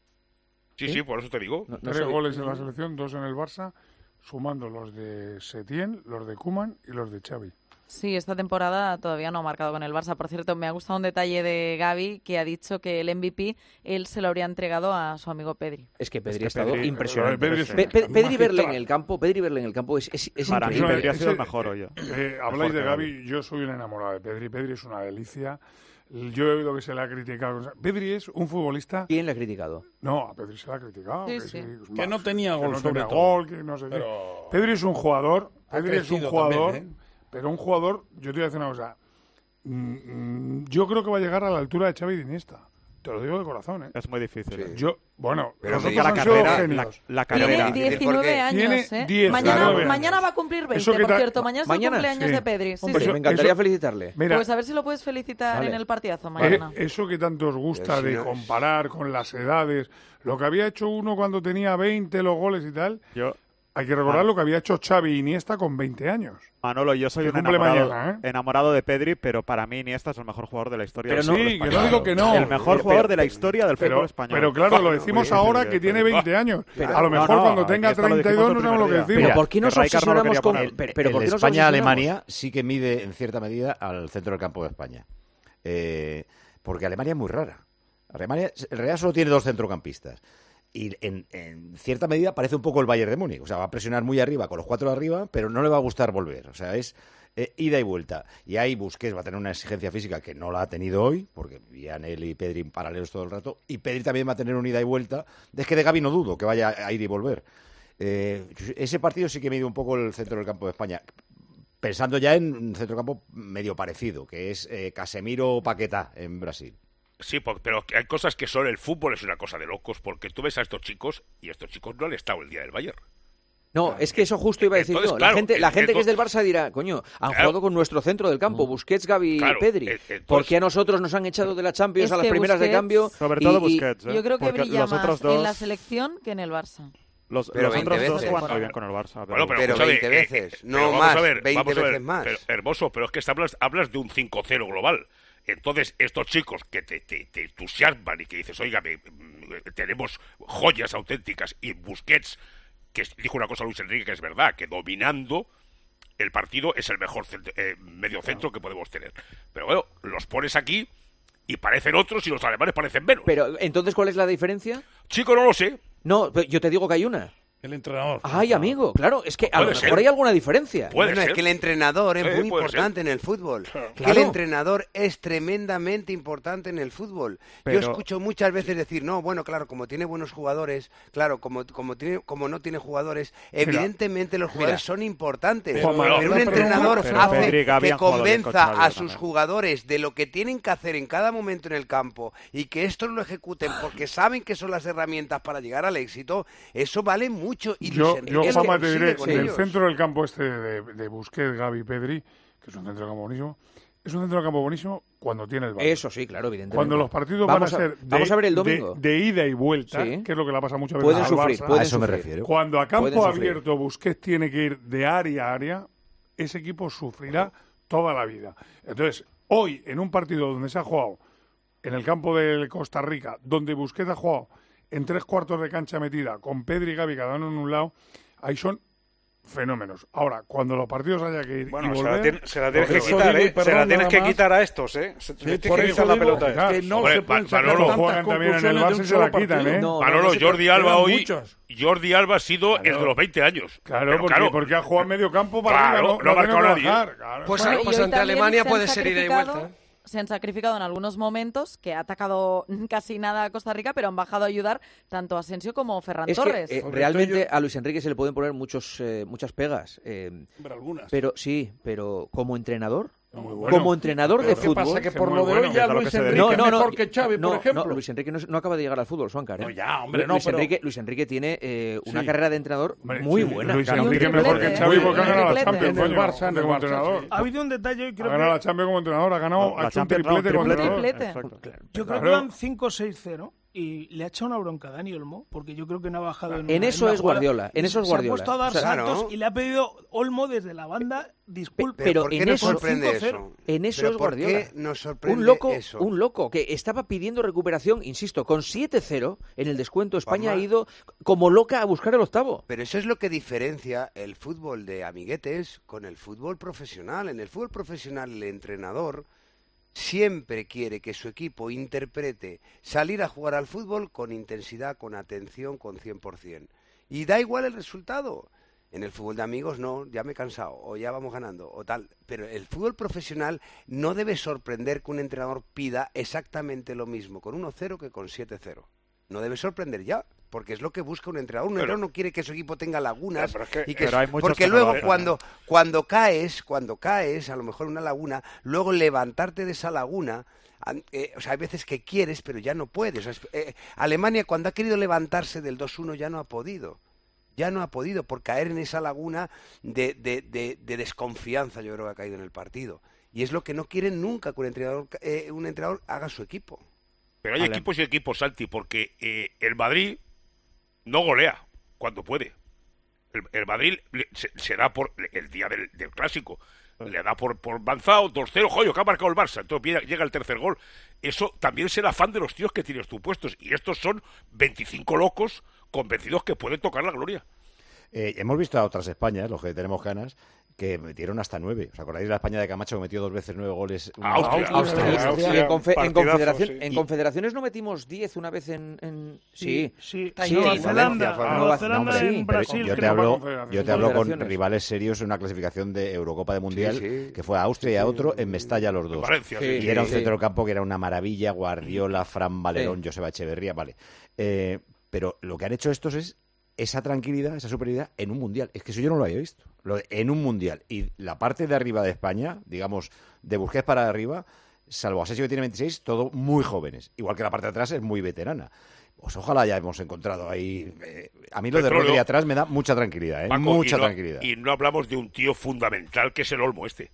Sí, sí, por eso te digo. No, no Tres sabía- goles en la selección, dos en el Barça, sumando los de Setién, los de Koeman y los de Xavi. Sí, esta temporada todavía no ha marcado con el Barça. Por cierto, me ha gustado un detalle de Gavi que ha dicho que el M V P él se lo habría entregado a su amigo Pedri. Es que Pedri Es que ha estado Pedri- impresionante. Pedri es un- Pe- Pe- Pedri magistral. verle en el campo, Pedri verle en el campo es, es, es Para mí increíble. Pedri ha sido el ese- mejor hoy. yo. Eh, habláis de Mejor que Gavi, yo soy un enamorado de Pedri. Pedri es una delicia. Yo he oído que se le ha criticado. Pedri es un futbolista... ¿Quién le ha criticado? No, a Pedri se le ha criticado. Sí, que, sí. sí, Que no tenía que gol, no sobre tenía todo. gol, que no sé qué. Pero Pedri es un jugador. ha Pedri es un crecido jugador. también, ¿eh? Pero un jugador, yo te voy a decir una cosa. Mm, mm, Yo creo que va a llegar a la altura de Xavi y de Iniesta. Te lo digo de corazón, ¿eh? Es muy difícil. ¿eh? Yo, bueno, Pero los me otros diga la han sido carrera, la, genios. la Tiene carrera. ¿por diecinueve qué? años, Tiene ¿eh? diecinueve Mañana, años. mañana va a cumplir veinte, Eso que por ta- cierto. Mañana es el Mañana, cumpleaños sí. de Pedri. Sí, Hombre, sí. me encantaría Eso- felicitarle. Mira, Pues a ver si lo puedes felicitar Vale. en el partidazo eh, mañana. eso que tanto os gusta Pero si de no es- comparar con las edades, lo que había hecho uno cuando tenía veinte, los goles y tal, Yo, hay que recordar lo que había hecho Xavi y Iniesta con veinte años. Manolo, yo soy Que un cumple enamorado, mañana, ¿eh? enamorado de Pedri, pero para mí Iniesta es el mejor jugador de la historia Pero del no- fútbol Sí, que español. no digo que no. El mejor Pero- jugador de la historia del Pero, fútbol español. pero claro, lo decimos Sí, ahora sí, que tiene pero- veinte años. Pero- a lo no, mejor no, cuando aquí tenga esto lo dijimos treinta y dos el no sabemos lo que primer día. decimos. Pero ¿por qué nos que Rijkaard no lo obsesionamos quería con... poner. Pero, pero el ¿por qué nos España-Alemania sí que mide en cierta medida al centro del campo de España. Eh, porque Alemania es muy rara. Alemania, en realidad solo tiene dos centrocampistas. Y en, en cierta medida parece un poco el Bayern de Múnich. O sea, va a presionar muy arriba con los cuatro de arriba, pero no le va a gustar volver. O sea, es eh, ida y vuelta. Y ahí Busquets va a tener una exigencia física que no la ha tenido hoy, porque vivían él y Pedri en paralelos todo el rato. Y Pedri también va a tener un ida y vuelta. Es que de Gavi no dudo que vaya a ir y volver. Eh, ese partido sí que mide un poco el centro del campo de España. Pensando ya en un centrocampo medio parecido, que es eh, Casemiro o Paquetá en Brasil. Sí, por- pero hay cosas que son el fútbol, es una cosa de locos, porque tú ves a estos chicos y estos chicos no han estado el día del Bayern. No, es que eso justo iba a decir Entonces, yo. claro, la gente, la el- gente que es del entonces- Barça dirá, coño, han Claro. jugado con nuestro centro del campo, Busquets, Gavi y Claro, Pedri. eh, entonces- ¿Por qué a nosotros nos han echado de la Champions Es a las que primeras de Busquets- cambio? Sobre y- todo y- Busquets, ¿eh? Yo creo que Porque brilla los más otros dos, en la selección que en el Barça. Los, Pero los veinte otros dos veces. juegan muy bien con el Barça. Bueno, pero, Pero escúchame, veinte eh, veces, eh, no pero vamos más, a ver, veinte vamos a ver, veces más. pero, hermoso, pero es que hablas, hablas de un cinco cero global. Entonces, estos chicos que te, te, te entusiasman y que dices, oiga, me- me- tenemos joyas auténticas, y Busquets, que dijo una cosa Luis Enrique que es verdad, que dominando el partido es el mejor centro, eh, medio centro que podemos tener. Pero bueno, los pones aquí y parecen otros y los alemanes parecen menos. Pero, entonces, ¿cuál es la diferencia? Chico, no lo sé. No, pero yo te digo que hay una. El entrenador. Ay, amigo, claro, es que a lo Puede mejor ser. hay alguna diferencia. Puede Bueno, ser. es que el entrenador es Eh, muy puede importante en el fútbol. Que Claro. el entrenador es tremendamente importante en el fútbol. Pero- Yo escucho muchas veces decir, no, bueno, claro, como tiene buenos jugadores, claro, como, como, tiene, como no tiene jugadores, evidentemente los jugadores son importantes. Pero- Pero, pero- un entrenador pero hace Pedri y Gavi que han jugado bien con convenza Xavi a sus también. jugadores de lo que tienen que hacer en cada momento en el campo y que estos lo ejecuten porque saben que son las herramientas para llegar al éxito. Eso vale mucho. Y Yo, Luis yo Enrique Juanma, lo te consigue diré, con del ellos. centro del campo este de, de Busquets, Gavi, Pedri, que es un centro del campo buenísimo, es un centro del campo buenísimo cuando tiene el balón. Eso sí, claro, evidentemente. Cuando los partidos Vamos van a a- ser de, vamos a ver el de- domingo. de ida y vuelta, Sí. que es lo que le pasa muchas veces Pueden al sufrir, Barça. pueden A eso me sufrir. refiero. Cuando a Pueden campo sufrir. abierto Busquets tiene que ir de área a área, ese equipo sufrirá toda la vida. Entonces, hoy, en un partido donde se ha jugado en el campo de Costa Rica, donde Busquets ha jugado en tres cuartos de cancha metida, con Pedri y Gavi cada uno en un lado, ahí son fenómenos. Ahora, cuando los partidos haya que ir bueno, y se volver... la, tiene, se la tienes que Eso quitar, digo, ¿eh? Se la tienes que más. quitar a estos, ¿eh? Se Sí, tienes por que eso quitar la digo, pelota. claro, que no Hombre, se pueden sacar Manolo, tantas juegan también en el conclusiones de Barça un y se la solo quitan, partido. ¿eh? No, Manolo, no se Jordi puede. Alba Quedan hoy... muchos. Jordi Alba ha sido el Claro. de los veinte años. Claro, Pero porque, claro, porque ha jugado medio campo para Claro, arriba, no ha no, no marcado tiene que nadie. bajar, claro. Pues, Bueno, y pues hoy ante también Alemania se han puede ser ida y sacrificado- vuelta. Se han sacrificado en algunos momentos, que ha atacado casi nada a Costa Rica, pero han bajado a ayudar tanto a Asensio como a Ferran Es que Torres. eh, realmente a Luis Enrique se le pueden poner muchos eh, muchas pegas. eh, Hombre, algunas. pero sí, pero como entrenador, Muy bueno. como entrenador de Pero ¿qué fútbol... pasa? Que que por muy lo de bueno, hoy que ya es a lo Luis que se Enrique dedica. es mejor que Xavi, no, por ejemplo. No, Luis Enrique no, no acaba de llegar al fútbol, Suáncar. ¿eh? No, ya, hombre, Lu- no, Luis, pero- Enrique, Luis Enrique tiene eh, una Sí. carrera de entrenador Hombre, muy sí, buena. Luis Claro, Enrique un mejor que triplete, Xavi ¿eh? porque ha Un ganado la triplete. Champions, En el coño, Barça, en el como Barça, entrenador. sí. Ha habido un detalle y Ha creo ganado la que Champions como entrenador, ha ganado La ha hecho un Champions, no, triplete como triplete. entrenador. Triplete. Exacto. yo creo que Claro. van cinco seis cero y le ha echado una bronca a Dani Olmo, porque yo creo que no ha bajado en En una- eso una es jugada. Guardiola, en eso es Se ha Guardiola. puesto a dar O sea, saltos claro. y le ha pedido Olmo desde la banda disculpe. Pero ¿por qué en nos eso- sorprende cinco cero. eso? En eso ¿Pero es por Guardiola. qué nos sorprende Un loco, eso? un loco que estaba pidiendo recuperación, insisto, con siete cero en el descuento. España Juanma. ha ido como loca a buscar el octavo. Pero eso es lo que diferencia el fútbol de amiguetes con el fútbol profesional. En el fútbol profesional el entrenador siempre quiere que su equipo interprete salir a jugar al fútbol con intensidad, con atención, con cien por ciento. Y da igual el resultado. En el fútbol de amigos no, ya me he cansado, o ya vamos ganando, o tal. Pero el fútbol profesional no debe sorprender que un entrenador pida exactamente lo mismo con uno cero que con siete cero. No debe sorprender ya, porque es lo que busca un entrenador. Un Pero- entrenador no quiere que su equipo tenga lagunas. Ya, pero es que- y que pero hay muchos porque que no luego lo dejan, cuando, cuando caes, cuando caes, a lo mejor en una laguna, luego levantarte de esa laguna... an- eh, o sea, hay veces que quieres, pero ya no puedes. O sea, es- eh, Alemania, cuando ha querido levantarse del dos uno, ya no ha podido. Ya no ha podido por caer en esa laguna de, de, de, de desconfianza, yo creo que ha caído en el partido. Y es lo que no quieren nunca, que un entrenador, eh, un entrenador haga su equipo. Pero hay Vale. equipos y equipos, Santi, porque eh, el Madrid no golea cuando puede. El, el Madrid le- se, se da por el día del, del clásico. Le da por, por avanzado dos cero, joyo, que ha marcado el Barça. Entonces viene- llega el tercer gol. Eso también es el afán de los tíos que tienes tú puestos. Y estos son veinticinco locos convencidos que pueden tocar la gloria. Eh, hemos visto a otras Españas, los que tenemos ganas, que metieron hasta nueve. ¿Os acordáis de la España de Camacho que metió dos veces nueve goles? Una- Austria. Austria, Y- Austria, y en, confe- en partidazo, confederación, sí. en Y- confederaciones no metimos diez una vez en... en- Sí, sí. Sí, Nueva sí, Zelanda, Valencia, Nueva Nueva- Zelanda no, hombre, en sí, Pero Brasil. yo te creo. hablo, Confederaciones. yo te hablo con Confederaciones. rivales serios en una clasificación de Eurocopa de Mundial, Sí, sí. que fue a Austria y a otro en Mestalla los En dos. Valencia, sí. Sí, Y era un sí. centro del campo que era una maravilla, Guardiola, Fran Valerón, Joseba Echeverría, vale. Eh, pero lo que han hecho estos es esa tranquilidad, esa superioridad en un mundial. Es que eso yo no lo había visto. Lo de- en un mundial. Y la parte de arriba de España, digamos, de Busquets para arriba, salvo Asensio que tiene veintiséis, todo muy jóvenes. Igual que la parte de atrás es muy veterana. Pues ojalá ya hemos encontrado ahí. eh, a mí lo de Petróleo. Rodri atrás me da mucha tranquilidad, ¿eh? Paco, mucha y no, tranquilidad. Y no hablamos de un tío fundamental que es el Olmo este.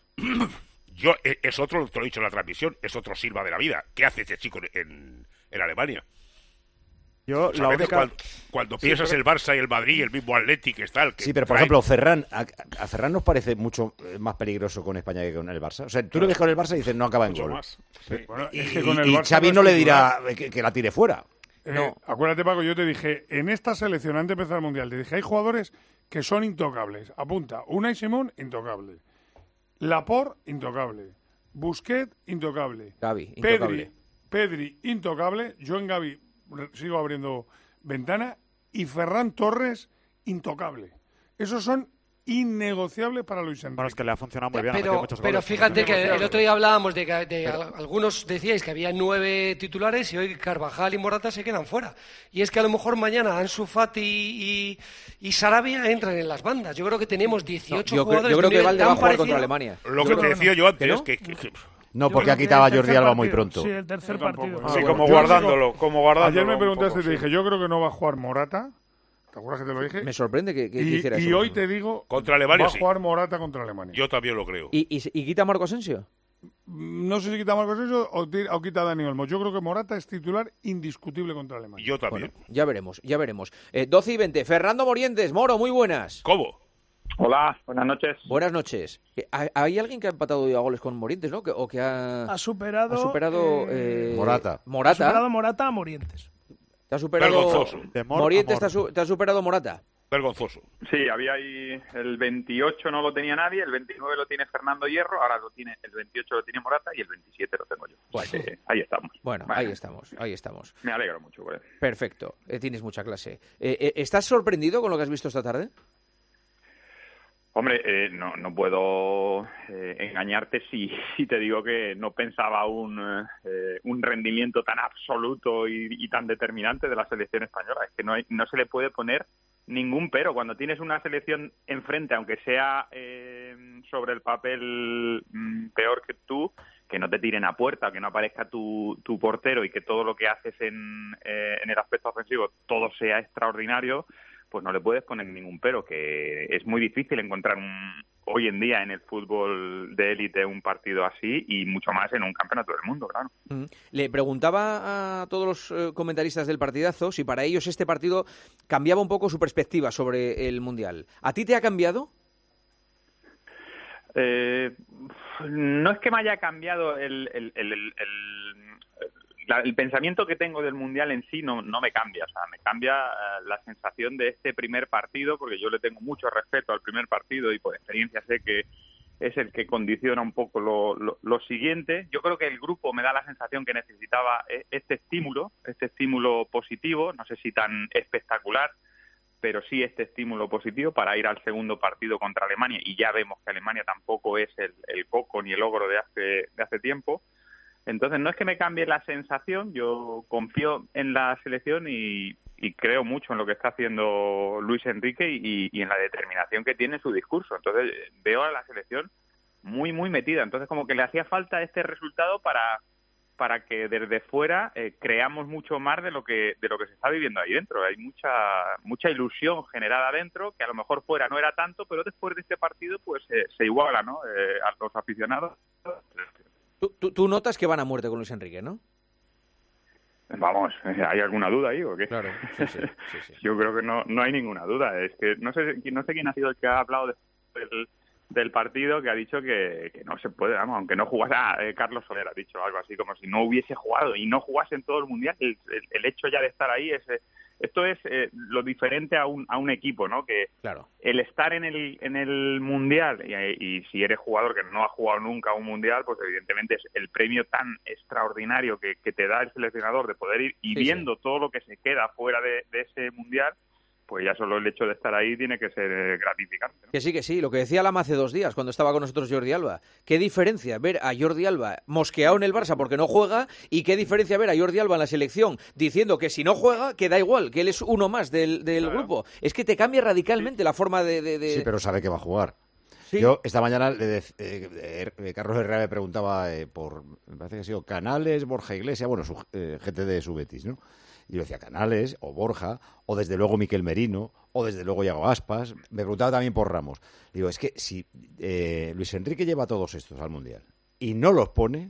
Yo, eh, es otro, te lo he dicho en la transmisión, es otro Silva de la vida. ¿Qué hace este chico en, en Alemania? Yo, O sea, la a veces única... cuando, cuando Sí, piensas pero- el Barça y el Madrid, el mismo Athletic, es tal. Que Sí, pero por trae- ejemplo, Ferran, a, a Ferran nos parece mucho eh, más peligroso con España que con el Barça. O sea, tú lo ves con el Barça y dices no acaba en Mucho gol. más. Sí, bueno, Y, es que con el y Barça Xavi es no le titular. dirá que, que la tire fuera. Eh, No. Acuérdate, Paco, yo te dije, en esta selección, antes de empezar el Mundial, te dije, hay jugadores que son intocables. Apunta, Unai Simón, intocable. Laporte, intocable. Busquets, intocable. Gavi, Pedri, intocable. Pedri, intocable. Yo en Gavi re- sigo abriendo ventana. Y Ferran Torres, intocable. Esos son innegociables para Luis Enrique. Bueno, es que le ha funcionado muy bien. ha metido Pero, muchos pero goles. fíjate que el Negociable. otro día hablábamos de que de al- algunos decíais que había nueve titulares y hoy Carvajal y Morata se quedan fuera. Y es que a lo mejor mañana Ansu Fati y, y Sarabia entran en las bandas. Yo creo que tenemos dieciocho yo, creo, jugadores yo creo de que un Valde nivel va a tan jugar parecido. contra Alemania. Lo Yo que creo te que decía no. yo antes ¿Que no? es que, que- que- No, Yo porque creo ha que quitado a el Jordi tercer Alba muy partido, pronto. Sí, el tercer Yo tampoco. partido. Ah, Sí, bueno. como Yo guardándolo, como guardándolo. Ayer me un preguntaste poco, y te sí. dije, yo creo que no va a jugar Morata. ¿Te acuerdas que te lo dije? Me sorprende que, que y hiciera y eso. hoy te digo, Contra Alemania, va a sí. jugar Morata contra Alemania. yo también lo creo. ¿Y, y, y quita a Marco Asensio? No sé si quita Marcos eso o, ti- o quita a Dani Olmo. Yo creo que Morata es titular indiscutible contra Alemania. Yo también. Bueno, ya veremos, ya veremos. Eh, doce y veinte. Fernando Morientes, Moro, muy buenas. ¿Cómo? Hola, buenas noches. Buenas noches. Eh, ¿Hay hay alguien que ha empatado hoy a goles con Morientes, ¿no? Que- o que ha, Ha superado, ha superado eh, eh, Morata. Morata. Ha superado Morata a Morientes. Te ha superado... Vergonzoso. Morientes te ha, su... te ha superado Morata. Vergonzoso. Sí, había ahí el veintiocho no lo tenía nadie, el veintinueve lo tiene Fernando Hierro, ahora lo tiene el veintiocho lo tiene Morata y el veintisiete lo tengo yo. Bueno, eh, ahí estamos. Bueno, vale. ahí estamos, ahí estamos. Me alegro mucho por eso. Perfecto, eh, tienes mucha clase. Eh, eh, ¿Estás sorprendido con lo que has visto esta tarde? Hombre, eh, no, no puedo eh, engañarte si, si te digo que no pensaba un, eh, un rendimiento tan absoluto y, y tan determinante de la selección española. Es que no, hay, no se le puede poner ningún pero. Cuando tienes una selección enfrente, aunque sea eh, sobre el papel mm, peor que tú, que no te tiren a puerta, que no aparezca tu, tu portero y que todo lo que haces en, eh, en el aspecto ofensivo, todo sea extraordinario, pues no le puedes poner ningún pero, que es muy difícil encontrar un, hoy en día en el fútbol de élite un partido así y mucho más en un campeonato del mundo, claro. Mm. Le preguntaba a todos los eh, comentaristas del partidazo si para ellos este partido cambiaba un poco su perspectiva sobre el Mundial. ¿A ti te ha cambiado? Eh, no es que me haya cambiado el, el, el, el, el La, el pensamiento que tengo del Mundial en sí no, no me cambia, o sea, me cambia uh, la sensación de este primer partido, porque yo le tengo mucho respeto al primer partido y por experiencia sé que es el que condiciona un poco lo, lo, lo siguiente. Yo creo que el grupo me da la sensación que necesitaba este estímulo, este estímulo positivo, no sé si tan espectacular, pero sí este estímulo positivo para ir al segundo partido contra Alemania, y ya vemos que Alemania tampoco es el, el coco ni el ogro de hace, de hace tiempo. Entonces, no es que me cambie la sensación, yo confío en la selección y, y creo mucho en lo que está haciendo Luis Enrique y, y en la determinación que tiene en su discurso. Entonces, veo a la selección muy, muy metida. Entonces, como que le hacía falta este resultado para, para que desde fuera eh, creamos mucho más de lo que de lo que se está viviendo ahí dentro. Hay mucha mucha ilusión generada dentro, que a lo mejor fuera no era tanto, pero después de este partido pues eh, se iguala, ¿no? Eh, a los aficionados. Tú, tú, tú notas que van a muerte con Luis Enrique, ¿no? Vamos, ¿hay alguna duda ahí o qué? Claro, sí, sí, sí, sí. Yo creo que no no hay ninguna duda. Es que no sé no sé quién ha sido el que ha hablado de, del, del partido, que ha dicho que, que no se puede, vamos, aunque no jugase. Ah, eh, Carlos Soler ha dicho algo así como si no hubiese jugado y no jugase en todo el Mundial. El, el, el hecho ya de estar ahí es... Eh, esto es eh, lo diferente a un a un equipo, ¿no? Que claro, el estar en el en el Mundial y, y si eres jugador que no ha jugado nunca un Mundial, pues evidentemente es el premio tan extraordinario que, que te da el seleccionador de poder ir y sí, viendo sí. todo lo que se queda fuera de, de ese Mundial, pues ya solo el hecho de estar ahí tiene que ser gratificante, ¿no? Que sí, que sí, lo que decía Lama hace dos días cuando estaba con nosotros Jordi Alba. Qué diferencia ver a Jordi Alba mosqueado en el Barça porque no juega, y qué diferencia ver a Jordi Alba en la selección diciendo que si no juega, que da igual, que él es uno más del, del claro. grupo. Es que te cambia radicalmente sí. la forma de, de, de... Sí, pero sabe que va a jugar. ¿Sí? Yo esta mañana le de, eh, eh, Carlos Herrera me preguntaba eh, por, me parece que ha sido Canales, Borja Iglesias, bueno, su, eh, gente de su Betis, ¿no? Y yo decía Canales, o Borja, o desde luego Miquel Merino, o desde luego Iago Aspas. Me preguntaba también por Ramos. Digo, es que si eh, Luis Enrique lleva a todos estos al Mundial y no los pone,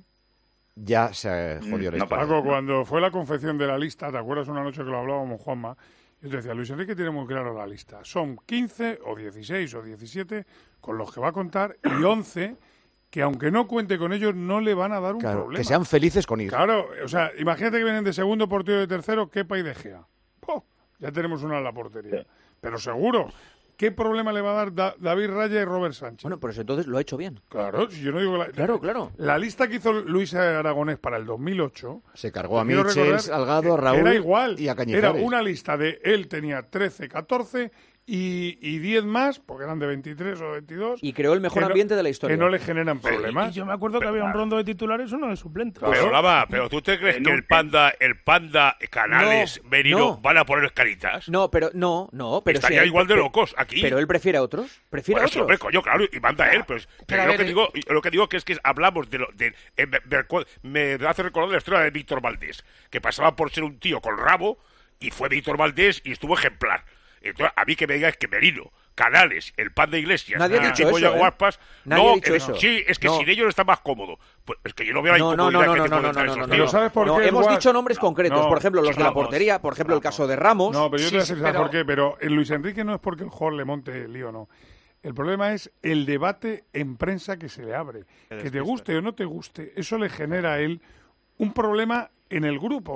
ya se jodió la no, historia. Paco, cuando fue la confección de la lista, ¿te acuerdas una noche que lo hablábamos, Juanma? Yo te decía, Luis Enrique tiene muy claro la lista. Son quince o dieciséis o diecisiete con los que va a contar y once que aunque no cuente con ellos no le van a dar un claro, problema. Que sean felices con ir. Claro, o sea, imagínate que vienen de segundo, portero de tercero, Kepa y De Gea. ¡Oh! Ya tenemos una en la portería. Sí. Pero seguro, ¿qué problema le va a dar da David Raya y Robert Sánchez? Bueno, pues entonces lo ha hecho bien. Claro, si yo no digo que la, claro, claro. La lista que hizo Luis Aragonés para el dos mil ocho... Se cargó a Michel, Salgado, a Raúl era igual, y a Cañizares. Era una lista de... Él tenía trece, catorce... Y, y diez más, porque eran de veintitrés o veintidós. Y creó el mejor ambiente no, de la historia. Que no le generan problemas. Y, y yo me acuerdo que había un rondo de titulares, uno de suplentes. Pero, pero Lama, ¿pero tú te crees que el Panda, el Panda, Canales, no, Merino no. van a poner caritas? No, pero no, no. Pero estaría si él, igual de pero, locos aquí. Pero él prefiere a otros. Prefiere bueno, a otros. Hombre, coño, claro, y manda él. Pero, pero, pero yo lo que digo, lo que digo que es que hablamos de lo de, de, de, de me hace recordar la historia de Víctor Valdés, que pasaba por ser un tío con rabo y fue Víctor Valdés y estuvo ejemplar. Entonces, a mí que me digáis que Merino, Canales, el Pan de Iglesias, nadie el ha dicho chico eso, Iago Aspas, ¿eh? Nadie no, ha dicho eh, eso. Sí, es que no. sin ellos está más cómodo. Pues es que yo no veo la no, incomodidad no, no, que no, te no, pueden no, traer no, esos no, tíos. ¿Sabes por no, qué? hemos Igual... dicho nombres concretos, no, por ejemplo, los Ramos, de la portería, por ejemplo, Ramos. el caso de Ramos. No, pero yo sí, te voy a decir sí, pero... pero... por qué, pero el Luis Enrique no es porque el jugador le monte el lío, no. El problema es el debate en prensa que se le abre. Que te guste o no te guste, eso le genera a él un problema en el grupo.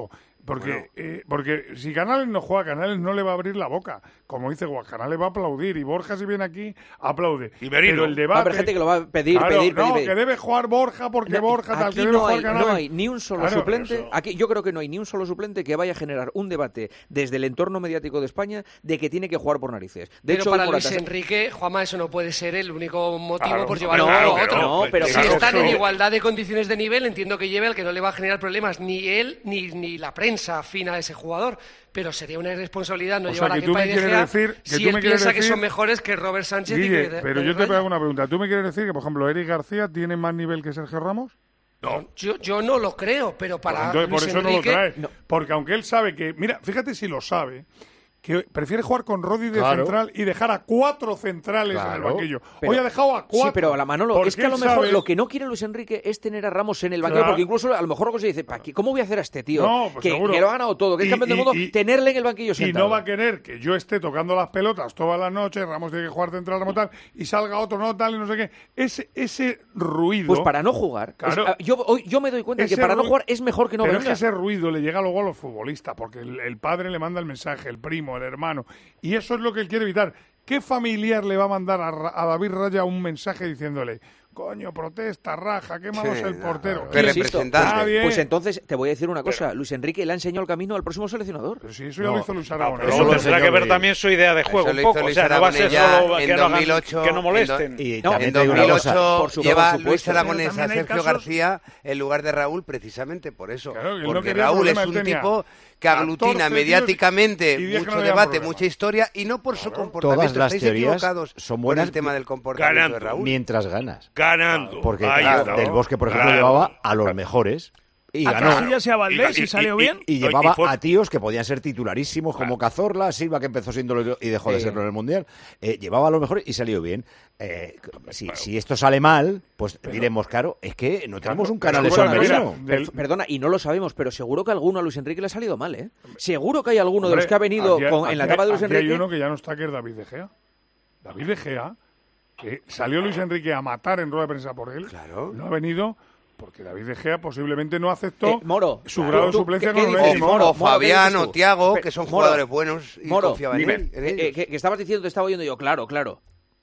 Porque, Bueno. eh, porque si Canales no juega, Canales no le va a abrir la boca. Como dice Juan, Canales va a aplaudir. Y Borja, si viene aquí, aplaude. Y Merino. Pero el Va a debate... haber gente que lo va a pedir, Claro, pedir, pedir, no, pedir. que debe jugar Borja porque No, Borja tal, aquí que debe no jugar hay, Canales. no hay ni un solo Claro, suplente. eso. Aquí yo creo que no hay ni un solo suplente que vaya a generar un debate desde el entorno mediático de España de que tiene que jugar por narices. De Pero hecho, para hoy Luis Morata- Enrique, Juanma, eso no puede ser el único motivo Claro, por llevar a claro, uno a que otro. no, pero si claro, están en eso- igualdad de condiciones de nivel, entiendo que lleve al que no le va a generar problemas ni él ni, ni la prensa afina a ese jugador. Pero sería una irresponsabilidad no O sea, llevar que a tú Kepa me y De quieres Gea decir- que si tú él me quieres piensa que decir- son mejores que Robert Sánchez y Guille, que de- pero de yo te Raya. hago una pregunta. ¿Tú me quieres decir que, por ejemplo, Eric García tiene más nivel que Sergio Ramos? No. Yo, yo no lo creo, pero para Entonces, por Luis eso Enrique... no lo trae. Porque aunque él sabe que... Mira, fíjate si lo sabe, que prefiere jugar con Rodri de Claro. central y dejar a cuatro centrales en el Claro. banquillo. Pero- Hoy ha dejado a cuatro. Sí, pero a la Manolo, porque es que a lo él mejor sabe- lo que no quiere Luis Enrique es tener a Ramos en el banquillo, Claro. porque incluso a lo mejor lo que se dice, "Pa, ¿cómo voy a hacer a este tío? No, pues que, seguro. que lo ha ganado todo, que es Y- campeón del y- mundo, y- tenerle en el banquillo Y sentado. no va a querer que yo esté tocando las pelotas todas las noches, Ramos tiene que jugar central, Ramos tal, y salga otro no tal y no sé qué. Ese, ese ruido... Pues para no jugar. Claro. Es- yo, hoy, yo me doy cuenta que Ese para no ru- jugar es mejor que no Pero venga. es que ese ruido le llega luego a los futbolistas, porque el, el padre le manda el mensaje, el primo, el hermano, y eso es lo que él quiere evitar. ¿Qué familiar le va a mandar a, Ra- a David Raya un mensaje diciéndole, coño, protesta, raja, qué malo Sí, es el no, portero? qué Insisto, representante. Ah, bien. Pues entonces te voy a decir una cosa, Luis Enrique le ha enseñado el camino al próximo seleccionador. Pero si eso ya No. lo hizo Luis No, Aragonés. pero Eso luego lo tendrá enseñó que ver Luis. también su idea de Eso juego lo un hizo poco. O Luis sea, no va a ser Aragonés ya solo en que no, hagan- dos mil ocho, que no en do- molesten. Y En también te digo una cosa. dos mil ocho por su- lleva por Luis supuesto. Aragonés Pero a también hay Sergio casos- García en lugar de Raúl precisamente por eso. Claro, él no Porque quería Raúl es problema, él un tenía tipo que catorce aglutina tíos mediáticamente y diez que mucho no le dan debate, problema. mucha historia y no por su Todas comportamiento. las Estáis teorías equivocados son con buenas el tema del comportamiento ganando. de Raúl. mientras ganas. Ganando. Porque Ahí claro, está. Del Bosque, por ejemplo, Claro. llevaba a los mejores. Y A ganó. Casillas y a Valdés, Y- y, y- salió y- bien. Y Y llevaba fue- a tíos que podían ser titularísimos, como Cazorla, Silva, que empezó siendo y dejó de Sí. serlo en el Mundial. Eh, llevaba a los mejores y salió bien. Eh, si, si esto sale mal, pues diremos, claro, es que no tenemos un canal de pero San bueno, Marino. mira, Per- del- Perdona, y no lo sabemos, pero seguro que alguno a Luis Enrique le ha salido mal, ¿eh? Seguro que hay alguno de Hombre, los que ha venido aquí hay- con- en la aquí etapa de hay- Luis aquí hay Enrique. uno que ya no está, que es David De Gea. David De Gea, que salió Luis Enrique a matar en rueda de prensa por él, Claro. no ha venido porque David De Gea posiblemente no aceptó Eh, Moro, su tú- grado de tú, suplencia ¿qué- con qué el dices? Benfica. Moro, O Fabián ¿qué dices o tú? Tiago, Pe- que son Moro, jugadores buenos y Moro, confiaban en dime, él. en eh, ellos. eh, que, que estabas diciendo, te estaba oyendo yo, claro, claro.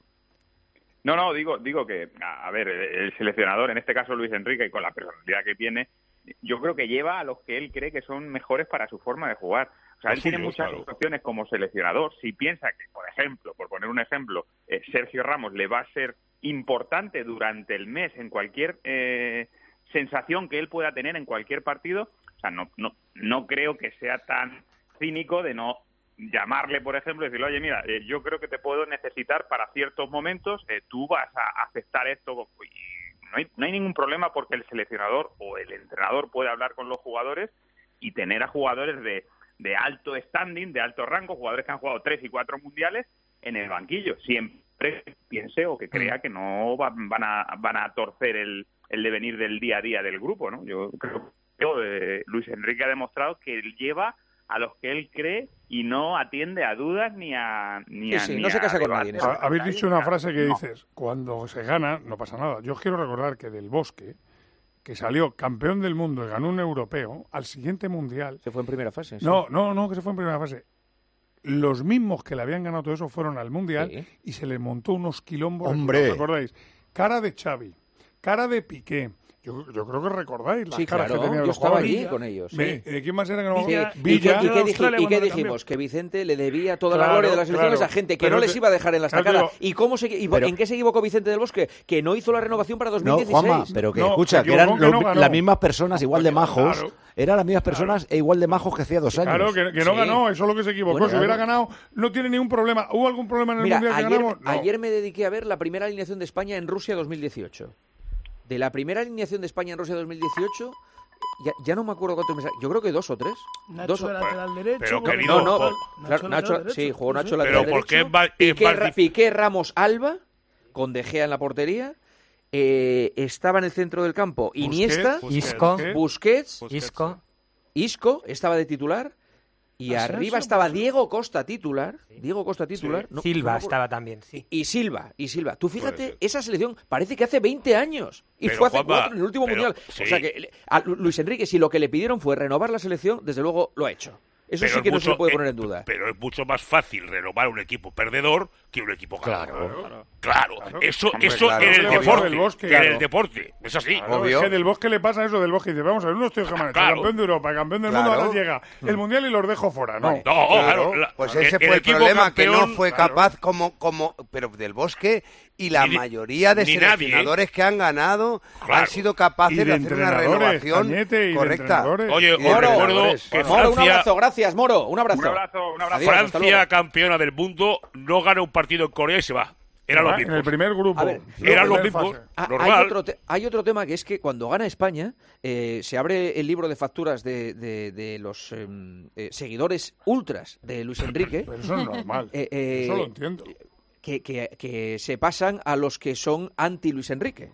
No, no, digo, digo que, a a ver, el seleccionador, en este caso Luis Enrique, con la personalidad que tiene, yo creo que lleva a los que él cree que son mejores para su forma de jugar. O sea, Los él tiene suyos, muchas claro. opciones como seleccionador. Si piensa que, por ejemplo, por poner un ejemplo, eh, Sergio Ramos le va a ser importante durante el mes en cualquier eh, sensación que él pueda tener en cualquier partido, o sea, no, no, no creo que sea tan cínico de no llamarle, por ejemplo, y decirle, oye, mira, eh, yo creo que te puedo necesitar para ciertos momentos, eh, tú vas a aceptar esto, y no hay, no hay ningún problema porque el seleccionador o el entrenador puede hablar con los jugadores y tener a jugadores de, de alto standing, de alto rango, jugadores que han jugado tres y cuatro mundiales en el banquillo, siempre piense o que crea que no va- van a van a torcer el, el devenir del día a día del grupo, ¿no? Yo creo que eh, Luis Enrique ha demostrado que él lleva a los que él cree y no atiende a dudas ni a ni Sí, a sí, ni no se a casa con debates. nadie en Ha- Habéis dicho una frase que No. dices, cuando se gana, no pasa nada. Yo os quiero recordar que Del Bosque, que salió campeón del mundo y ganó un europeo, al siguiente mundial... Se fue en primera fase. sí. No, no, no, que se fue en primera fase. Los mismos que le habían ganado todo eso fueron al mundial Sí. y se le montó unos quilombos. ¡Hombre! ¿Os acordáis? Cara de Xavi, cara de Piqué. Yo, yo creo que recordáis las Sí, caras claro, que tenían yo los estaba jugadores. allí con ellos. sí. Me- ¿De quién más era que no me Villa- acuerdo? ¿Y qué, Villa. y qué diji- Australia y qué cuando dijimos? Que Vicente le debía toda Claro, la gloria de las elecciones claro. a gente que Pero no te- les iba a dejar en la claro, estacada. digo- ¿Y cómo se, y Pero- en qué se equivocó Vicente del Bosque? Que no hizo la renovación para dos mil No, dieciséis. Juanma, pero que No, escucha, se que eran equivocó, que los- no ganó. las mismas personas, igual de majos. Claro. Eran las mismas personas e igual de majos que hacía dos años. Claro, que, que no Sí. ganó, eso es lo que se equivocó. Bueno, si hubiera claro. ganado, no tiene ningún problema. ¿Hubo algún problema en el Mira, mundial que ayer, ganamos? No. ayer me dediqué a ver la primera alineación de España en Rusia dos mil dieciocho. De la primera alineación de España en Rusia dos mil dieciocho, ya, ya no me acuerdo cuántos mensajes. Yo creo que dos o tres. Nacho dos o- de lateral derecho. pero, Nacho querido, No, no, Nacho claro, Nacho, lateral sí, derecho, jugó Nacho sí. lateral Pero ¿por qué derecho. es Val- es Piqué, Val- Ra- Piqué, Ramos, Alba, con De Gea en la portería. Eh, estaba en el centro del campo Iniesta, Busquets, Isco. Busquets. Busquets, Busquets, Isco. Isco, estaba de titular. Y Asensio, arriba estaba pues, Diego Costa titular, Diego Costa titular, Sí. no- Silva no- estaba también, sí. y Silva, y Silva. Tú Puede fíjate, ser. esa selección parece que hace veinte años y Pero, fue hace Juanma, cuatro en el último pero, mundial. sí. O sea que le- a Lu- Luis Enrique, si lo que le pidieron fue renovar la selección, desde luego lo ha hecho. Eso Pero sí es que no se mucho- le puede eh, poner en duda. Pero es mucho más fácil renovar un equipo perdedor que un equipo ganador. Claro. Claro, Claro. eso, Hombre, eso claro. en el Eso le pasa deporte. del Bosque, en el claro. deporte. Es así. Claro, Obvio. es que del Bosque le pasa eso del Bosque y dice, vamos a ver, uno estoy jamás, Claro. campeón de Europa, campeón del Claro. mundo, ahora llega el Mundial y los dejo fuera, ¿no? Vale. No, Claro, claro. la- pues el- ese el fue el equipo problema, que no campeón, fue claro. capaz como, como, pero del Bosque y la Ni de- mayoría de ni nadie, ¿eh? seleccionadores que han ganado Claro. han sido capaces Y de de hacer una entrenadores, renovación Cañete, y de correcta. entrenadores. Oye, Y de os recuerdo entrenadores. que Moro, un Francia, abrazo, gracias, Moro, un abrazo. Un abrazo, un abrazo. Adiós, hasta Francia, luego. campeona del mundo, no gana un partido en Corea y se va. Era lo Ah, mismo. En el primer grupo. A ver, Eran los Primer mismos. fase. Ah, Normal. hay, otro te- hay otro tema que es que cuando gana España eh, se abre el libro de facturas de, de- de los em, eh, seguidores ultras de Luis Enrique. Pero eso es normal. Eh, eh, Eso lo entiendo. que, que- que se pasan a los que son anti Luis Enrique.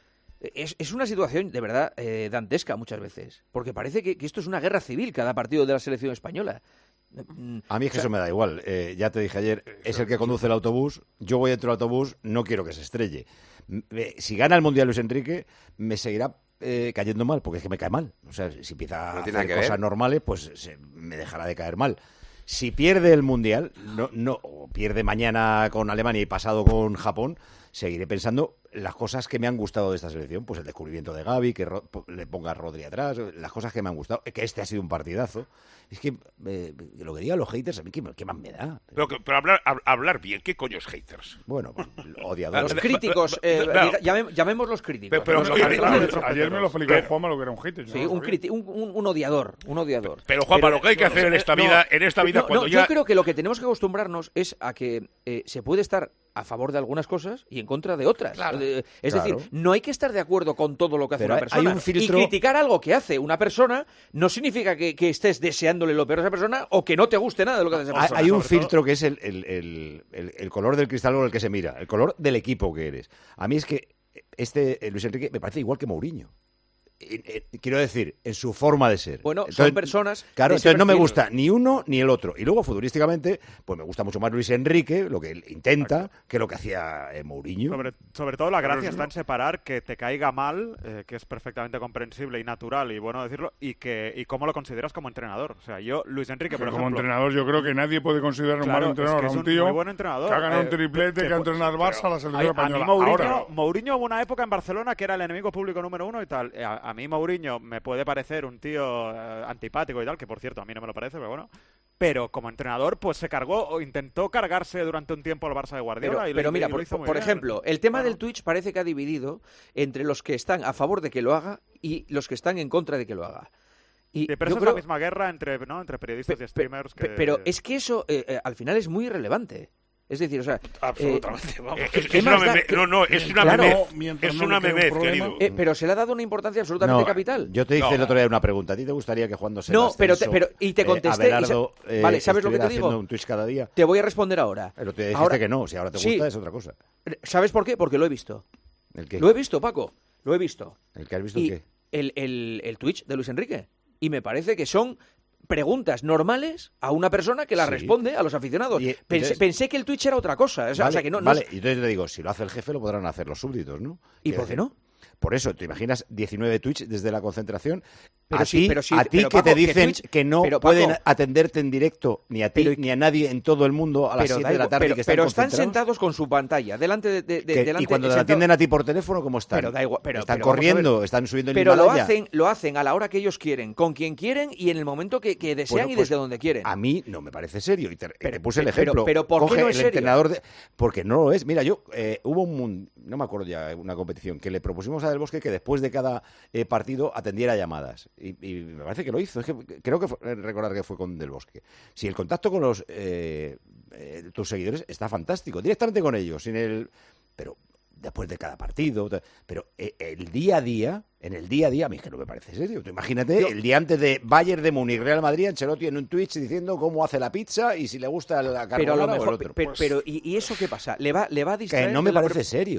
Es, es una situación de verdad eh, dantesca muchas veces, porque parece que, que esto es una guerra civil cada partido de la selección española. Mm, A mí es que o sea, eso me da igual. Eh, ya te dije ayer, es el que conduce el autobús. Yo voy dentro del autobús, no quiero que se estrelle. M- eh, Si gana el Mundial Luis Enrique, me seguirá eh, cayendo mal, porque es que me cae mal. O sea, si empieza No a tiene hacer nada que cosas ver. normales, pues se- me dejará de caer mal. Si pierde el Mundial, no, no, o pierde mañana con Alemania y pasado con Japón, seguiré pensando las cosas que me han gustado de esta selección, pues el descubrimiento de Gavi, que Ro- po- le ponga a Rodri atrás, las cosas que me han gustado, que este ha sido un partidazo. Es que eh, lo que digan los haters, a mí qué, qué más me da. Pero, que- pero hablar, hab- hablar bien, ¿qué coño es haters? Bueno, odiadores. los críticos, eh, Claro. diga- llamem- llamémoslos críticos. Pero- pero- Los pero- haters. pero- Ayer me lo explicó Juanma lo que era un hater. yo Sí, no lo un, sabía. criti- un, un- un odiador, un odiador. Pero, Juanma, lo que hay que hacer en esta vida- en esta vida, no, cuando no, ya- Yo creo que lo que tenemos que acostumbrarnos es a que eh, se puede estar a favor de algunas cosas y en contra de otras. Claro. Eh, es Claro. decir, no hay que estar de acuerdo con todo lo que hace Pero una hay- persona. hay un filtro- Y criticar algo que hace una persona no significa que, que estés deseándole lo peor a esa persona o que no te guste nada de lo que hace esa Hay, persona. hay un Sobre filtro que es el, el- el- el- el color del cristal con el que se mira, el color del equipo que eres. A mí es que este eh, Luis Enrique me parece igual que Mourinho. Eh, eh, Quiero decir, en su forma de ser. Bueno, Entonces, son personas Claro, de ese entonces no me perfil. gusta ni uno ni el otro. Y luego, futbolísticamente, pues me gusta mucho más Luis Enrique, lo que él intenta, que lo que hacía eh, Mourinho. Sobre, sobre todo la Pero gracia es- está en separar que te caiga mal, eh, que es perfectamente comprensible y natural y bueno decirlo, y que y cómo lo consideras como entrenador. O sea, yo, Luis Enrique, por Pero como ejemplo... entrenador, yo creo que nadie puede considerar un Claro, mal entrenador es que es a un un tío muy buen entrenador. que ha ganado Eh, un triplete, que- que ha entrenado al Barça, a la A, selección a mí española. Mourinho, Ahora, Mourinho hubo una época en Barcelona que era el enemigo público número uno y tal. Eh, A, a mí Mourinho me puede parecer un tío eh, antipático y tal, que por cierto a mí no me lo parece, pero bueno. Pero como entrenador, pues se cargó o intentó cargarse durante un tiempo al Barça de Guardiola. Pero, y, pero lo, mira, y lo por, hizo muy por bien. ejemplo, el tema Claro. del Twitch parece que ha dividido entre los que están a favor de que lo haga y los que están en contra de que lo haga. Y Sí, pero yo esa creo- es la misma guerra entre, ¿no? entre periodistas y streamers. Pe- Que... Pero es que eso eh, eh, al final es muy irrelevante. Es decir, o sea, Absolutamente, eh, vamos. ¿qué- Es- qué es más una da? meme- ¿Qué- no, no, es una Claro. memez. Mientras Es no una le cree un memez, problema. querido. Eh, pero se le ha dado una importancia absolutamente No, capital. Yo te hice No. el otro día una pregunta. ¿A ti te gustaría que Juan se No, pero te- pero- y te contesté, y sa- Abelardo, eh, vale, ¿sabes lo que te estuviera digo? haciendo un Twitch cada día? Te voy a responder ahora. Pero te dijiste Ahora- que no. Si ahora te Sí. gusta, es otra cosa. ¿Sabes por qué? Porque lo he visto. ¿El qué? Lo he visto, Paco. Lo he visto. ¿El que has visto Y qué? el, el, el Twitch de Luis Enrique. Y me parece que son preguntas normales a una persona que las Sí. responde a los aficionados. Y, pensé, entonces- pensé que el Twitch era otra cosa. O sea, o Vale, sea, que no, no vale. es- Y entonces te digo, si lo hace el jefe, lo podrán hacer los súbditos, ¿no? ¿Y Quiero por qué decir, no? Por eso, ¿te imaginas diecinueve Twitch desde la concentración? Pero a sí, ti, pero sí, a ti pero que Paco, te que dicen Twitch- que no pero Paco- pueden atenderte en directo ni a ti Pero- ni a nadie en todo el mundo a las pero siete da de la igual, tarde pero, que están pero están concentrados. sentados con su pantalla delante de, de- de- Que- delante, y cuando te sentado- atienden a ti por teléfono, ¿cómo están? Pero da igual, pero- están pero vamos a corriendo, ver. están subiendo el Pero lo Himalaya. hacen, lo hacen a la hora que ellos quieren, con quien quieren y en el momento que, que desean Bueno, y pues, desde donde quieren. A mí no me parece serio. Y te, Pero- te puse el pero- ejemplo. pero ¿por qué Coge no es el serio? entrenador de... Porque no lo es. Mira, yo eh, hubo un... mun- No me acuerdo ya, una competición que le propusimos a Del Bosque que después de cada eh, partido atendiera llamadas. Y, y me parece que lo hizo. Es que creo que fue, eh, recordar que fue con Del Bosque. Si el contacto con los eh, eh, tus seguidores está fantástico. Directamente con ellos, sin el... Pero después de cada partido. tal. Pero eh, el día a día, en el día a día, a mí es que no me parece serio. Tú imagínate Yo- el día antes de Bayern de Múnich, Real Madrid, Ancelotti en un Twitch diciendo cómo hace la pizza y si le gusta la pero a carbonara lo o el mejor, otro. pe- Pues, pero ¿y, y eso qué pasa? ¿Le va, le va a distraer? que no me de la parece pre- serio.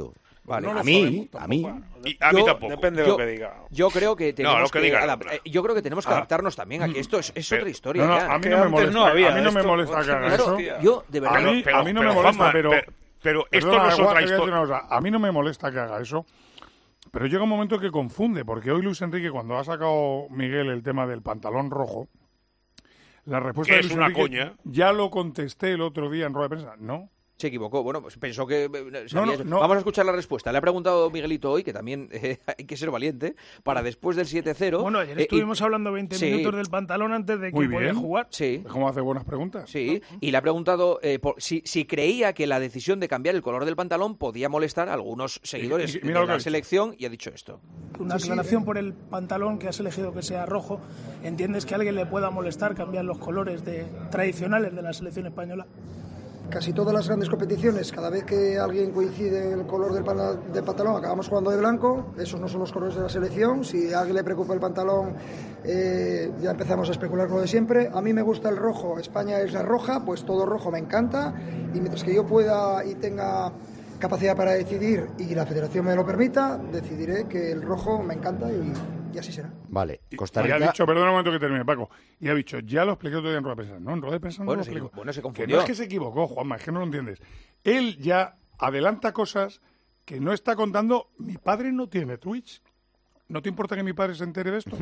Vale. No a mí, a mí. Y a mí Yo- tampoco. Depende de Yo- lo que diga. Yo creo que tenemos lo que que, diga, adap- claro. eh, yo creo que tenemos que Ah. adaptarnos también a que esto es, es Pero- otra historia. No, no, ya. a mí Que no me antes molesta, no había a mí no me esto. molesta que haga Claro, eso. yo de verdad. A mí, Pero- a mí no pero, me molesta, Juanma, pero... pero- pero esto Perdona, no es Juan, otra te voy a decir historia. una cosa. A mí no me molesta que haga eso, pero llega un momento que confunde, porque hoy Luis Enrique, cuando ha sacado Miguel el tema del pantalón rojo, la respuesta Que de es Luis una Enrique, coña. ya lo contesté el otro día en rueda de prensa. No. Se equivocó. Bueno, pues pensó que... eh, No, sabía no, eso. no. Vamos a escuchar la respuesta. Le ha preguntado Miguelito hoy, que también eh, hay que ser valiente, para después del siete cero... Bueno, ayer eh, y- estuvimos hablando veinte sí. minutos del pantalón antes de que Muy podía bien. jugar. Sí. ¿Cómo hace buenas preguntas? Sí, y le ha preguntado eh, por- si, si creía que la decisión de cambiar el color del pantalón podía molestar a algunos seguidores y- y mira lo de que ha la dicho. selección, y ha dicho esto. Una aclaración por el pantalón que has elegido que sea rojo. ¿Entiendes que a alguien le pueda molestar cambiar los colores de, tradicionales de la selección española? Casi todas las grandes competiciones, cada vez que alguien coincide en el color del, pana- del pantalón, acabamos jugando de blanco. Esos no son los colores de la selección. Si a alguien le preocupa el pantalón, eh, ya empezamos a especular con lo de siempre. A mí me gusta el rojo, España es la roja, pues todo rojo me encanta. Y mientras que yo pueda y tenga capacidad para decidir y la federación me lo permita, decidiré que el rojo me encanta y, y así será. Vale, Costa Y ha Rica... dicho, perdona un momento que termine, Paco, y ha dicho, ya lo expliqué otro día en rueda de prensa. No, en rueda de prensa no Bueno, lo se- explico. bueno, se Que confundió. no es que se equivocó, Juanma, es que no lo entiendes. Él ya adelanta cosas que no está contando. Mi padre no tiene Twitch. ¿No te importa que mi padre se entere de esto?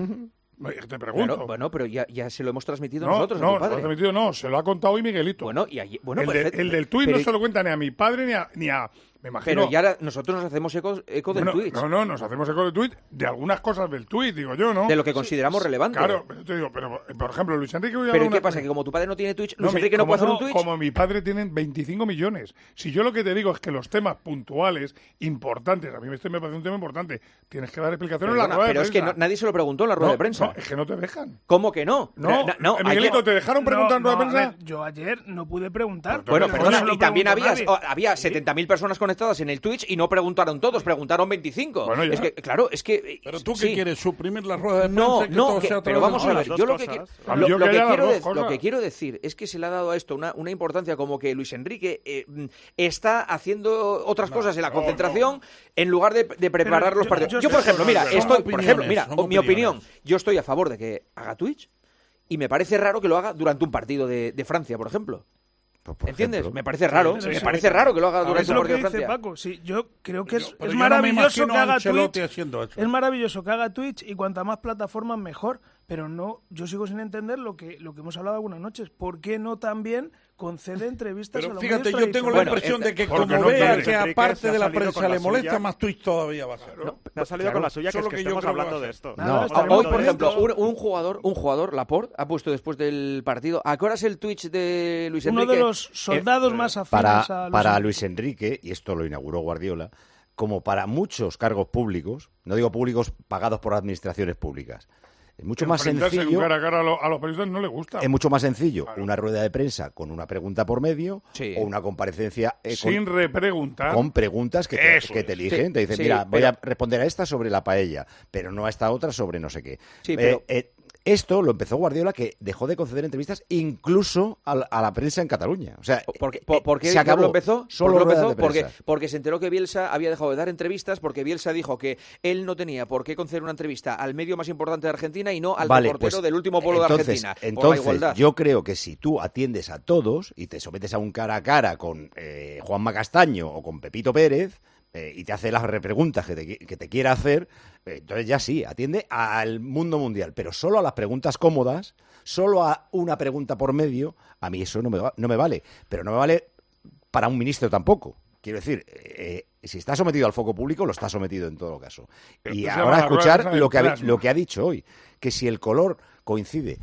Te pregunto. Bueno, bueno, pero ya, ya se lo hemos transmitido no, nosotros a no, tu no, padre. lo ha transmitido, no, se lo ha contado hoy Miguelito. Bueno, y allí- bueno, el, de- perfecto. el del tuit Pero- no se lo cuenta ni a mi padre ni a, ni a me imagino. Pero ya ahora nosotros nos hacemos eco, eco del Bueno, Twitch. No, no, nos hacemos eco del tuit, de algunas cosas del tuit, digo yo, ¿no? De lo que consideramos relevante. Claro, pero te digo, pero por ejemplo, Luis Enrique hoy ha Pero dado ¿qué una- pasa? Que como tu padre no tiene Twitch, No, Luis mi- Enrique no como puede hacer un Twitch. Como mi padre tienen veinticinco millones. Si yo lo que te digo es que los temas puntuales, importantes, a mí este me parece un tema importante, tienes que dar explicaciones en la Perdona, rueda de pero es que prensa. no- nadie se lo preguntó en la rueda No, de prensa. no, es que no te dejan. ¿Cómo que no? No, Na- no, Miguelito, ayer- ¿te dejaron preguntar en No, rueda de no, a prensa? ver, yo ayer no pude preguntar. Bueno, porque perdona, no se lo y también preguntó había, nadie. había setenta mil personas conectadas en el Twitch y no preguntaron todos, preguntaron veinticinco. Bueno, ya. Es que, claro, es que... Pero tú sí. qué quieres, suprimir la rueda de prensa No, y que no, todo que- sea a pero través de vamos a las ver, dos yo lo que, cosas? qui- A mí lo, yo lo que que haya las quiero dos de- cosas. lo que quiero decir es que se le ha dado a esto una, una importancia como que Luis Enrique eh, mm, está haciendo otras cosas en la no, concentración en lugar de, de preparar Pero los yo- partidos. yo Yo, por estoy- ejemplo, mira, son estoy, por opiniones, ejemplo, mira, son o- mi opinión, opiniones. yo estoy a favor de que haga Twitch y me parece raro que lo haga durante un partido de, de Francia, por ejemplo. Pues, por ¿Entiendes? ejemplo. Me parece raro, Sí, me sí, parece sí. raro que lo haga Es durante un lo partido que de dice Francia. Paco, sí, yo creo que es, Pero es yo no me maravilloso imagino que a haga Ancelotti Twitch. haciendo eso. Es maravilloso que haga Twitch y cuanta más plataformas mejor, pero no, yo sigo sin entender lo que lo que hemos hablado algunas noches. ¿Por qué no también concede entrevistas a Pero los fíjate, medios yo tengo la Bueno, impresión eh, de que porque como no vea quiere. que Enrique aparte se ha de la salido prensa con la le molesta, suya. más Twitch todavía va a ser. No, me ha salido con la suya, que Solo es que, que yo estemos creo que hablando va a de ser. esto. Nada, No, estaremos Hoy, por poniendo- ejemplo, un, un jugador, un jugador, Laporte, ha puesto después del partido. ¿A qué hora es el Twitch de Luis uno Enrique? de los soldados Eh, más afines Para, a Luis para Enrique. Luis Enrique, y esto lo inauguró Guardiola, como para muchos cargos públicos, no digo públicos pagados por administraciones públicas, es mucho más Enfrentarse sencillo. cara a cara a, lo- a los periodistas no le gusta. Es mucho más sencillo Claro. una rueda de prensa con una pregunta por medio Sí. o una comparecencia eh, con, Sin repreguntar. con preguntas que te, Eso que te es. eligen. Sí, te dicen, sí, mira, voy pero- a responder a esta sobre la paella, pero no a esta otra sobre no sé qué. Sí, Eh, pero- eh, esto lo empezó Guardiola, que dejó de conceder entrevistas incluso a la, a la prensa en Cataluña. O sea, ¿Por, qué- eh, por- por qué se acabó. lo empezó? Solo ¿Por qué lo ruedas empezó? de Porque, prensa. porque se enteró que Bielsa había dejado de dar entrevistas, porque Bielsa dijo que él no tenía por qué conceder una entrevista al medio más importante de Argentina y no al Vale, reportero pues, del último pueblo entonces, de Argentina. por la Entonces, igualdad. yo creo que si tú atiendes a todos y te sometes a un cara a cara con eh, Juanma Castaño o con Pepito Pérez eh, y te hace las repreguntas que te, qui- que te quiera hacer, eh, entonces ya sí, atiende al mundo mundial, pero solo a las preguntas cómodas, solo a una pregunta por medio, a mí eso no me, va- no me vale, pero no me vale para un ministro tampoco. Quiero decir, eh, si está sometido al foco público, lo está sometido en todo caso. Pero Y tú se ahora llama la rueda de escuchar prensa lo del que, ha, plasma. lo que ha dicho hoy, que si el color coincide.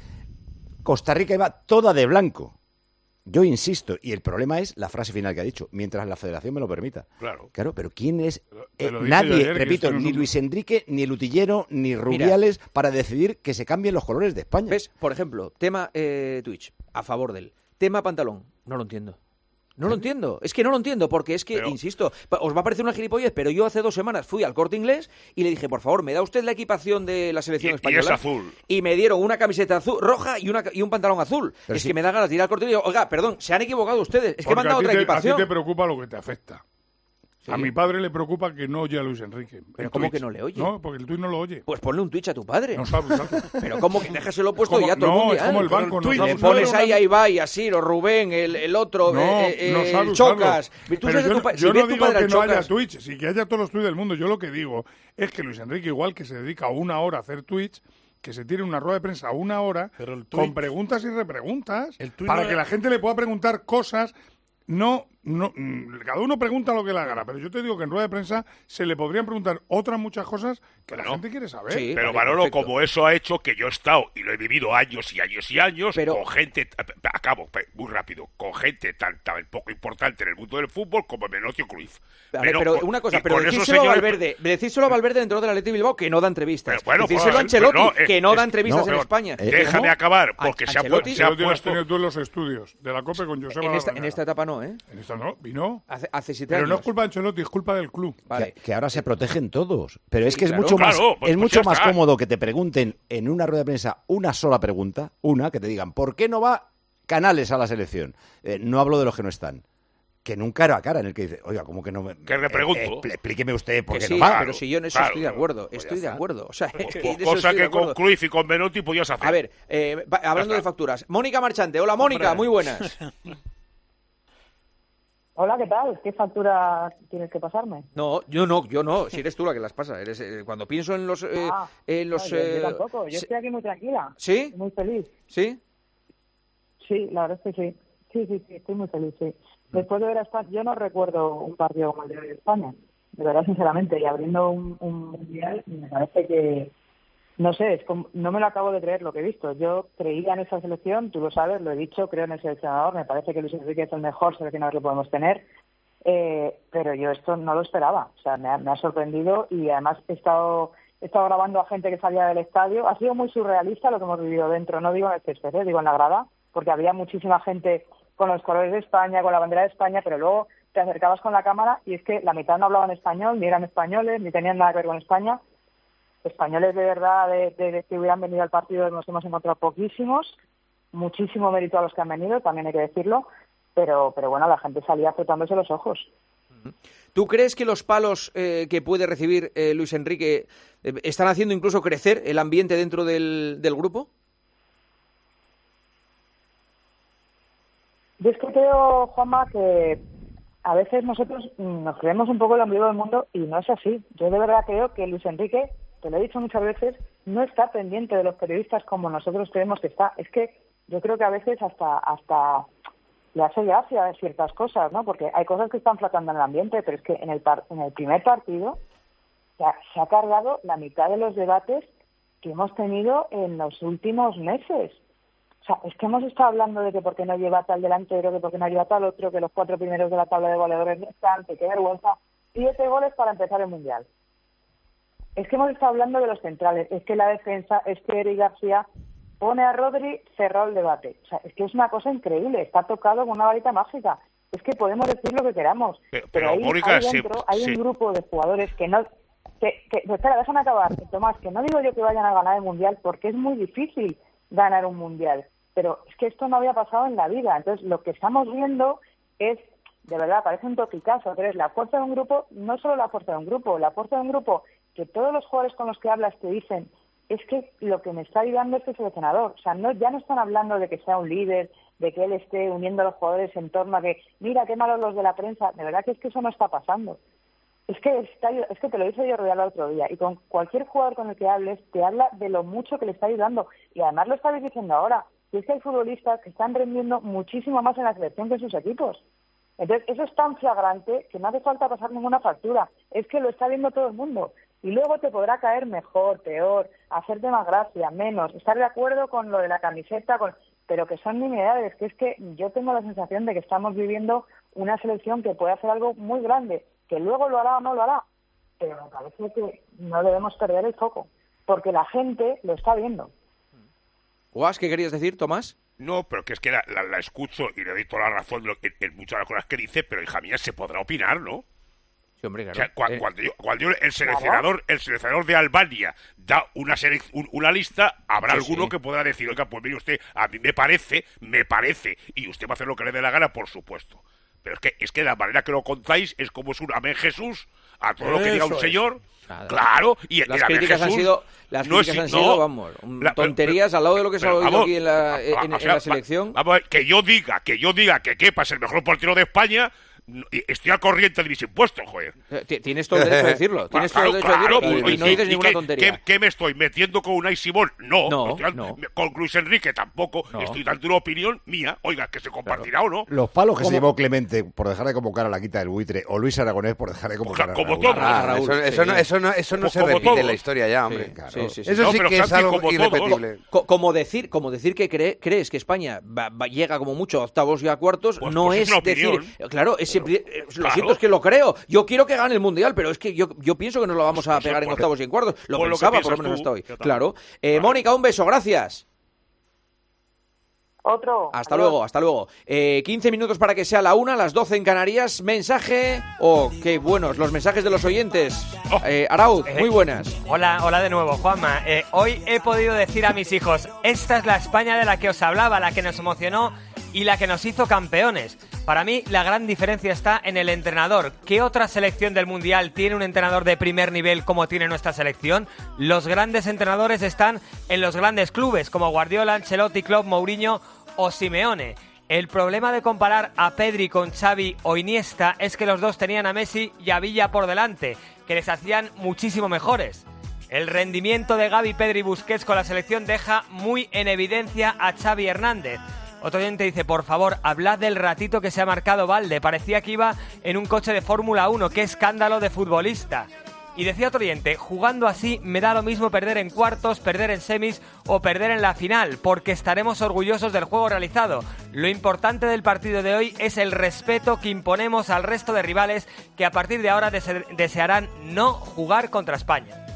Costa Rica iba toda de blanco. Yo insisto, y el problema es la frase final que ha dicho, mientras la federación me lo permita. Claro. Claro, pero ¿quién es? te Eh, lo dije yo nadie, ayer, que repito, esto no es ni un- Luis Enrique, ni el Utillero, ni Rubiales para decidir que se cambien los colores de España. ¿Ves? Por ejemplo, tema eh, Twitch, a favor del. Tema pantalón, no lo entiendo. No lo entiendo, es que no lo entiendo, porque es que, Pero- insisto, pa- os va a parecer una gilipollez, pero yo hace dos semanas fui al Corte Inglés y le dije, por favor, ¿me da usted la equipación de la selección Y- y española? es azul. Y me dieron una camiseta azul, roja y, una, y un pantalón azul. Pero es si- que me da ganas de ir al Corte Inglés y digo, oga, perdón, se han equivocado ustedes, es que me Porque han dado a ti otra te- equipación. A ti te preocupa lo que te afecta. A mi padre le preocupa que no oye a Luis Enrique. ¿Pero cómo que no le oye? No, porque el tuit no lo oye. Pues ponle un Twitch a tu padre. No sabe usarlo. Pero ¿cómo que déjaselo puesto Como- ya todo no, el mundial? es como el banco, no Le sabe pones usarlo. ahí a Ibai, a Siro, Rubén, el, el otro, No, eh, eh, no sabe el usarlo. Chocas. Tú Pero sabes yo, tu pa- yo si ve no tu digo padre que al no haya Chocas- Twitch, sí que haya todos los tweets del mundo. Yo lo que digo es que Luis Enrique, igual que se dedica una hora a hacer tweets, que se tire una rueda de prensa una hora Pero el con tuit- preguntas y repreguntas El tuit para no que es- la gente le pueda preguntar cosas. No, no, mm, cada uno pregunta lo que le haga, pero yo te digo que en rueda de prensa se le podrían preguntar otras muchas cosas que la gente quiere saber. pero Manolo, como eso ha hecho que yo he estado y lo he vivido años y años y años con gente, acabo, pe- muy rápido, con gente tan, tan poco importante en el mundo del fútbol como Menotti o Cruyff. A ver, pero con- una cosa, y pero con esos decíselo a señores- Valverde, decíselo a Valverde dentro del Athletic Bilbao que no da entrevistas. Pero bueno, decíselo pues, a Ancelotti pero no, es- que no da es- entrevistas no, en pero España. déjame ¿Cómo? acabar, porque se ha, pu- Ancelotti- se ha Tú has puesto... tenido tú en los estudios de la COPE con Joseba En esta, en Larrañaga. esta etapa no, ¿eh? En esta no, vino. Hace, hace siete Pero no años. es culpa de Ancelotti, es culpa del club. Que, que ahora se protegen todos. Pero es Sí, que es claro. mucho más, Claro, pues- es pues mucho ya más está. cómodo que te pregunten en una rueda de prensa una sola pregunta, una, que te digan, ¿por qué no va Canales a la selección? Eh, no hablo de los que no están. Que en un cara a cara en el que dice, oiga, ¿cómo que no me...? Que le pregunto. Eh, eh, explíqueme usted por Que qué sí, no va. pero si yo en eso claro, estoy de acuerdo, pues ya estoy de está. acuerdo. O sea, es que en eso Cosa estoy de que con acuerdo. Cruyff y con Menotti podías hacer. A ver, eh, va- hablando de facturas, Mónica Marchante. Hola, Mónica, muy buenas. Hola, ¿qué tal? ¿Qué factura tienes que pasarme? No, yo no, yo no. Si eres tú la que las pasa. Eres, eh, cuando pienso en los... eh, Ah, en los no, yo, yo eh, tampoco. Yo se- estoy aquí muy tranquila. ¿Sí? Muy feliz. ¿Sí? Sí, la verdad es que sí. Sí, sí, sí, estoy muy feliz, sí. Después de ver a España, yo no recuerdo un partido como el de hoy de España. De verdad, sinceramente. Y abriendo un, un mundial, me parece que... No sé, es como- no me lo acabo de creer lo que he visto. Yo creía en esa selección, tú lo sabes, lo he dicho, creo en el seleccionador. Me parece que Luis Enrique es el mejor seleccionador que podemos tener. Eh, pero yo esto no lo esperaba, o sea, me ha, me ha sorprendido y además he estado, he estado grabando a gente que salía del estadio. Ha sido muy surrealista lo que hemos vivido dentro, no digo en el césped, eh, digo en la grada, porque había muchísima gente con los colores de España, con la bandera de España, pero luego te acercabas con la cámara y es que la mitad no hablaban español, ni eran españoles, ni tenían nada que ver con España. Españoles de verdad, de, de, de que hubieran venido al partido, nos hemos encontrado poquísimos, muchísimo mérito a los que han venido, también hay que decirlo. Pero, pero bueno, la gente salía frotándose los ojos. ¿Tú crees que los palos eh, que puede recibir eh, Luis Enrique eh, están haciendo incluso crecer el ambiente dentro del, del grupo? Yo es que creo, Juanma, que a veces nosotros nos creemos un poco el ombligo del mundo y no es así. Yo de verdad creo que Luis Enrique, te lo he dicho muchas veces, no está pendiente de los periodistas como nosotros creemos que está. Es que yo creo que a veces hasta... hasta le hace gracia a ciertas cosas, ¿no? Porque hay cosas que están flotando en el ambiente, pero es que en el par- en el primer partido se ha, se ha cargado la mitad de los debates que hemos tenido en los últimos meses. O sea, es que hemos estado hablando de que por qué no lleva tal delantero, que por qué no lleva tal otro, que los cuatro primeros de la tabla de goleadores no están, que qué vergüenza. Siete goles para empezar el Mundial. Es que hemos estado hablando de los centrales, es que la defensa, es que Eric García pone a Rodri, cerró el debate. O sea, es que es una cosa increíble, está tocado con una varita mágica. Es que podemos decir lo que queramos. Pero, pero pero ahí, Mónica, ahí dentro sí, hay sí. un grupo de jugadores que no... Que, que, pues espera, déjame acabar. Tomás, que no digo yo que vayan a ganar el Mundial porque es muy difícil ganar un Mundial. Pero es que esto no había pasado en la vida. Entonces, lo que estamos viendo es, de verdad, parece un topicazo, pero es la fuerza de un grupo, no solo la fuerza de un grupo, la fuerza de un grupo que todos los jugadores con los que hablas te dicen es que lo que me está ayudando es este seleccionador. O sea, no, ya no están hablando de que sea un líder, de que él esté uniendo a los jugadores en torno a que, mira, qué malos los de la prensa. De verdad que es que eso no está pasando. Es que, está, es que te lo hice yo Royal el otro día. Y con cualquier jugador con el que hables, te habla de lo mucho que le está ayudando. Y además lo estáis diciendo ahora. Y es que hay futbolistas que están rendiendo muchísimo más en la selección que en sus equipos. Entonces, eso es tan flagrante que no hace falta pasar ninguna factura. Es que lo está viendo todo el mundo. Y luego te podrá caer mejor, peor, hacerte más gracia, menos, estar de acuerdo con lo de la camiseta, con... pero que son nimiedades, que es que yo tengo la sensación de que estamos viviendo una selección que puede hacer algo muy grande, que luego lo hará o no lo hará, pero me parece que no debemos perder el foco, porque la gente lo está viendo. Guas, ¿qué querías decir, Tomás? No, pero que es que la, la, la escucho y le doy toda la razón en, en muchas de las cosas que dice, pero hija mía, se podrá opinar, ¿no? Sí, hombre, claro. O sea, cua- Eh, cuando, yo, cuando yo- el seleccionador, el seleccionador de Albania da una selec- un- una lista, habrá Sí, alguno sí. que podrá decir, oiga, pues mire usted, a mí me parece, me parece, y usted va a hacer lo que le dé la gana, por supuesto. Pero es que, es que la manera que lo contáis es como es un amén Jesús a todo lo que diga un Eso señor. Claro. Claro, y las el críticas han Jesús sido, las no críticas es- han sido, no, vamos, la- tonterías al lado de lo que se ha pero, oído vamos, aquí en la, a- en, a- en o sea, la selección. Vamos a ver, que yo diga, que yo diga que Kepa es el mejor portero de España, no- y estoy al corriente de mis impuestos, joder. T- Tienes todo el derecho a decirlo. Tienes todo el derecho a decirlo y, y no dices ninguna qué, tontería. ¿qué, qué me estoy metiendo con Unai Simón? No, No, estoy al- no. con Luis Enrique tampoco. No. Estoy dando una opinión mía. Oiga, que se compartirá o no. Los palos que se Como- llevó Clemente por dejar de convocar a la quita del buitre o Luis Aragonés por dejar de convocar a como Raúl. todos. Ah, Raúl, eso, eso no, eso no, eso no Como- se como repite todos. en la historia ya, hombre. Sí, Claro. sí, sí, sí. Eso No, sí pero que es Santi, algo como todos. irrepetible. Co- como decir, como decir que cree- crees que España va- va- llega como mucho a octavos y a cuartos, Pues- no pues es es, una decir, opinión. claro, es siempre- eh, lo claro. siento, es que lo creo. Yo quiero que gane el mundial, pero es que yo, yo pienso que no lo vamos a Pues pegar en pues- octavos y en cuartos. Lo pues lo que pensaba, por lo piensas menos tú. hasta hoy. Yo también. Claro. Eh, Mónica, un beso, gracias. Otro. Hasta Adiós. luego, hasta luego. Eh, quince minutos para que sea la una, las doce en Canarias. Mensaje. Oh, qué buenos los mensajes de los oyentes. Eh, Arauz, muy buenas. Hola, hola de nuevo, Juanma. Eh, hoy he podido decir a mis hijos, esta es la España de la que os hablaba, la que nos emocionó y la que nos hizo campeones. Para mí, la gran diferencia está en el entrenador. ¿Qué otra selección del Mundial tiene un entrenador de primer nivel como tiene nuestra selección? Los grandes entrenadores están en los grandes clubes, como Guardiola, Ancelotti, Klopp, Mourinho o Simeone. El problema de comparar a Pedri con Xavi o Iniesta es que los dos tenían a Messi y a Villa por delante, que les hacían muchísimo mejores. El rendimiento de Gavi, Pedri y Busquets con la selección deja muy en evidencia a Xavi Hernández. Otro oyente dice, por favor, hablad del ratito que se ha marcado Valde. Parecía que iba en un coche de Fórmula uno. ¡Qué escándalo de futbolista! Y decía otro oyente, jugando así me da lo mismo perder en cuartos, perder en semis o perder en la final, porque estaremos orgullosos del juego realizado. Lo importante del partido de hoy es el respeto que imponemos al resto de rivales que a partir de ahora dese- desearán no jugar contra España.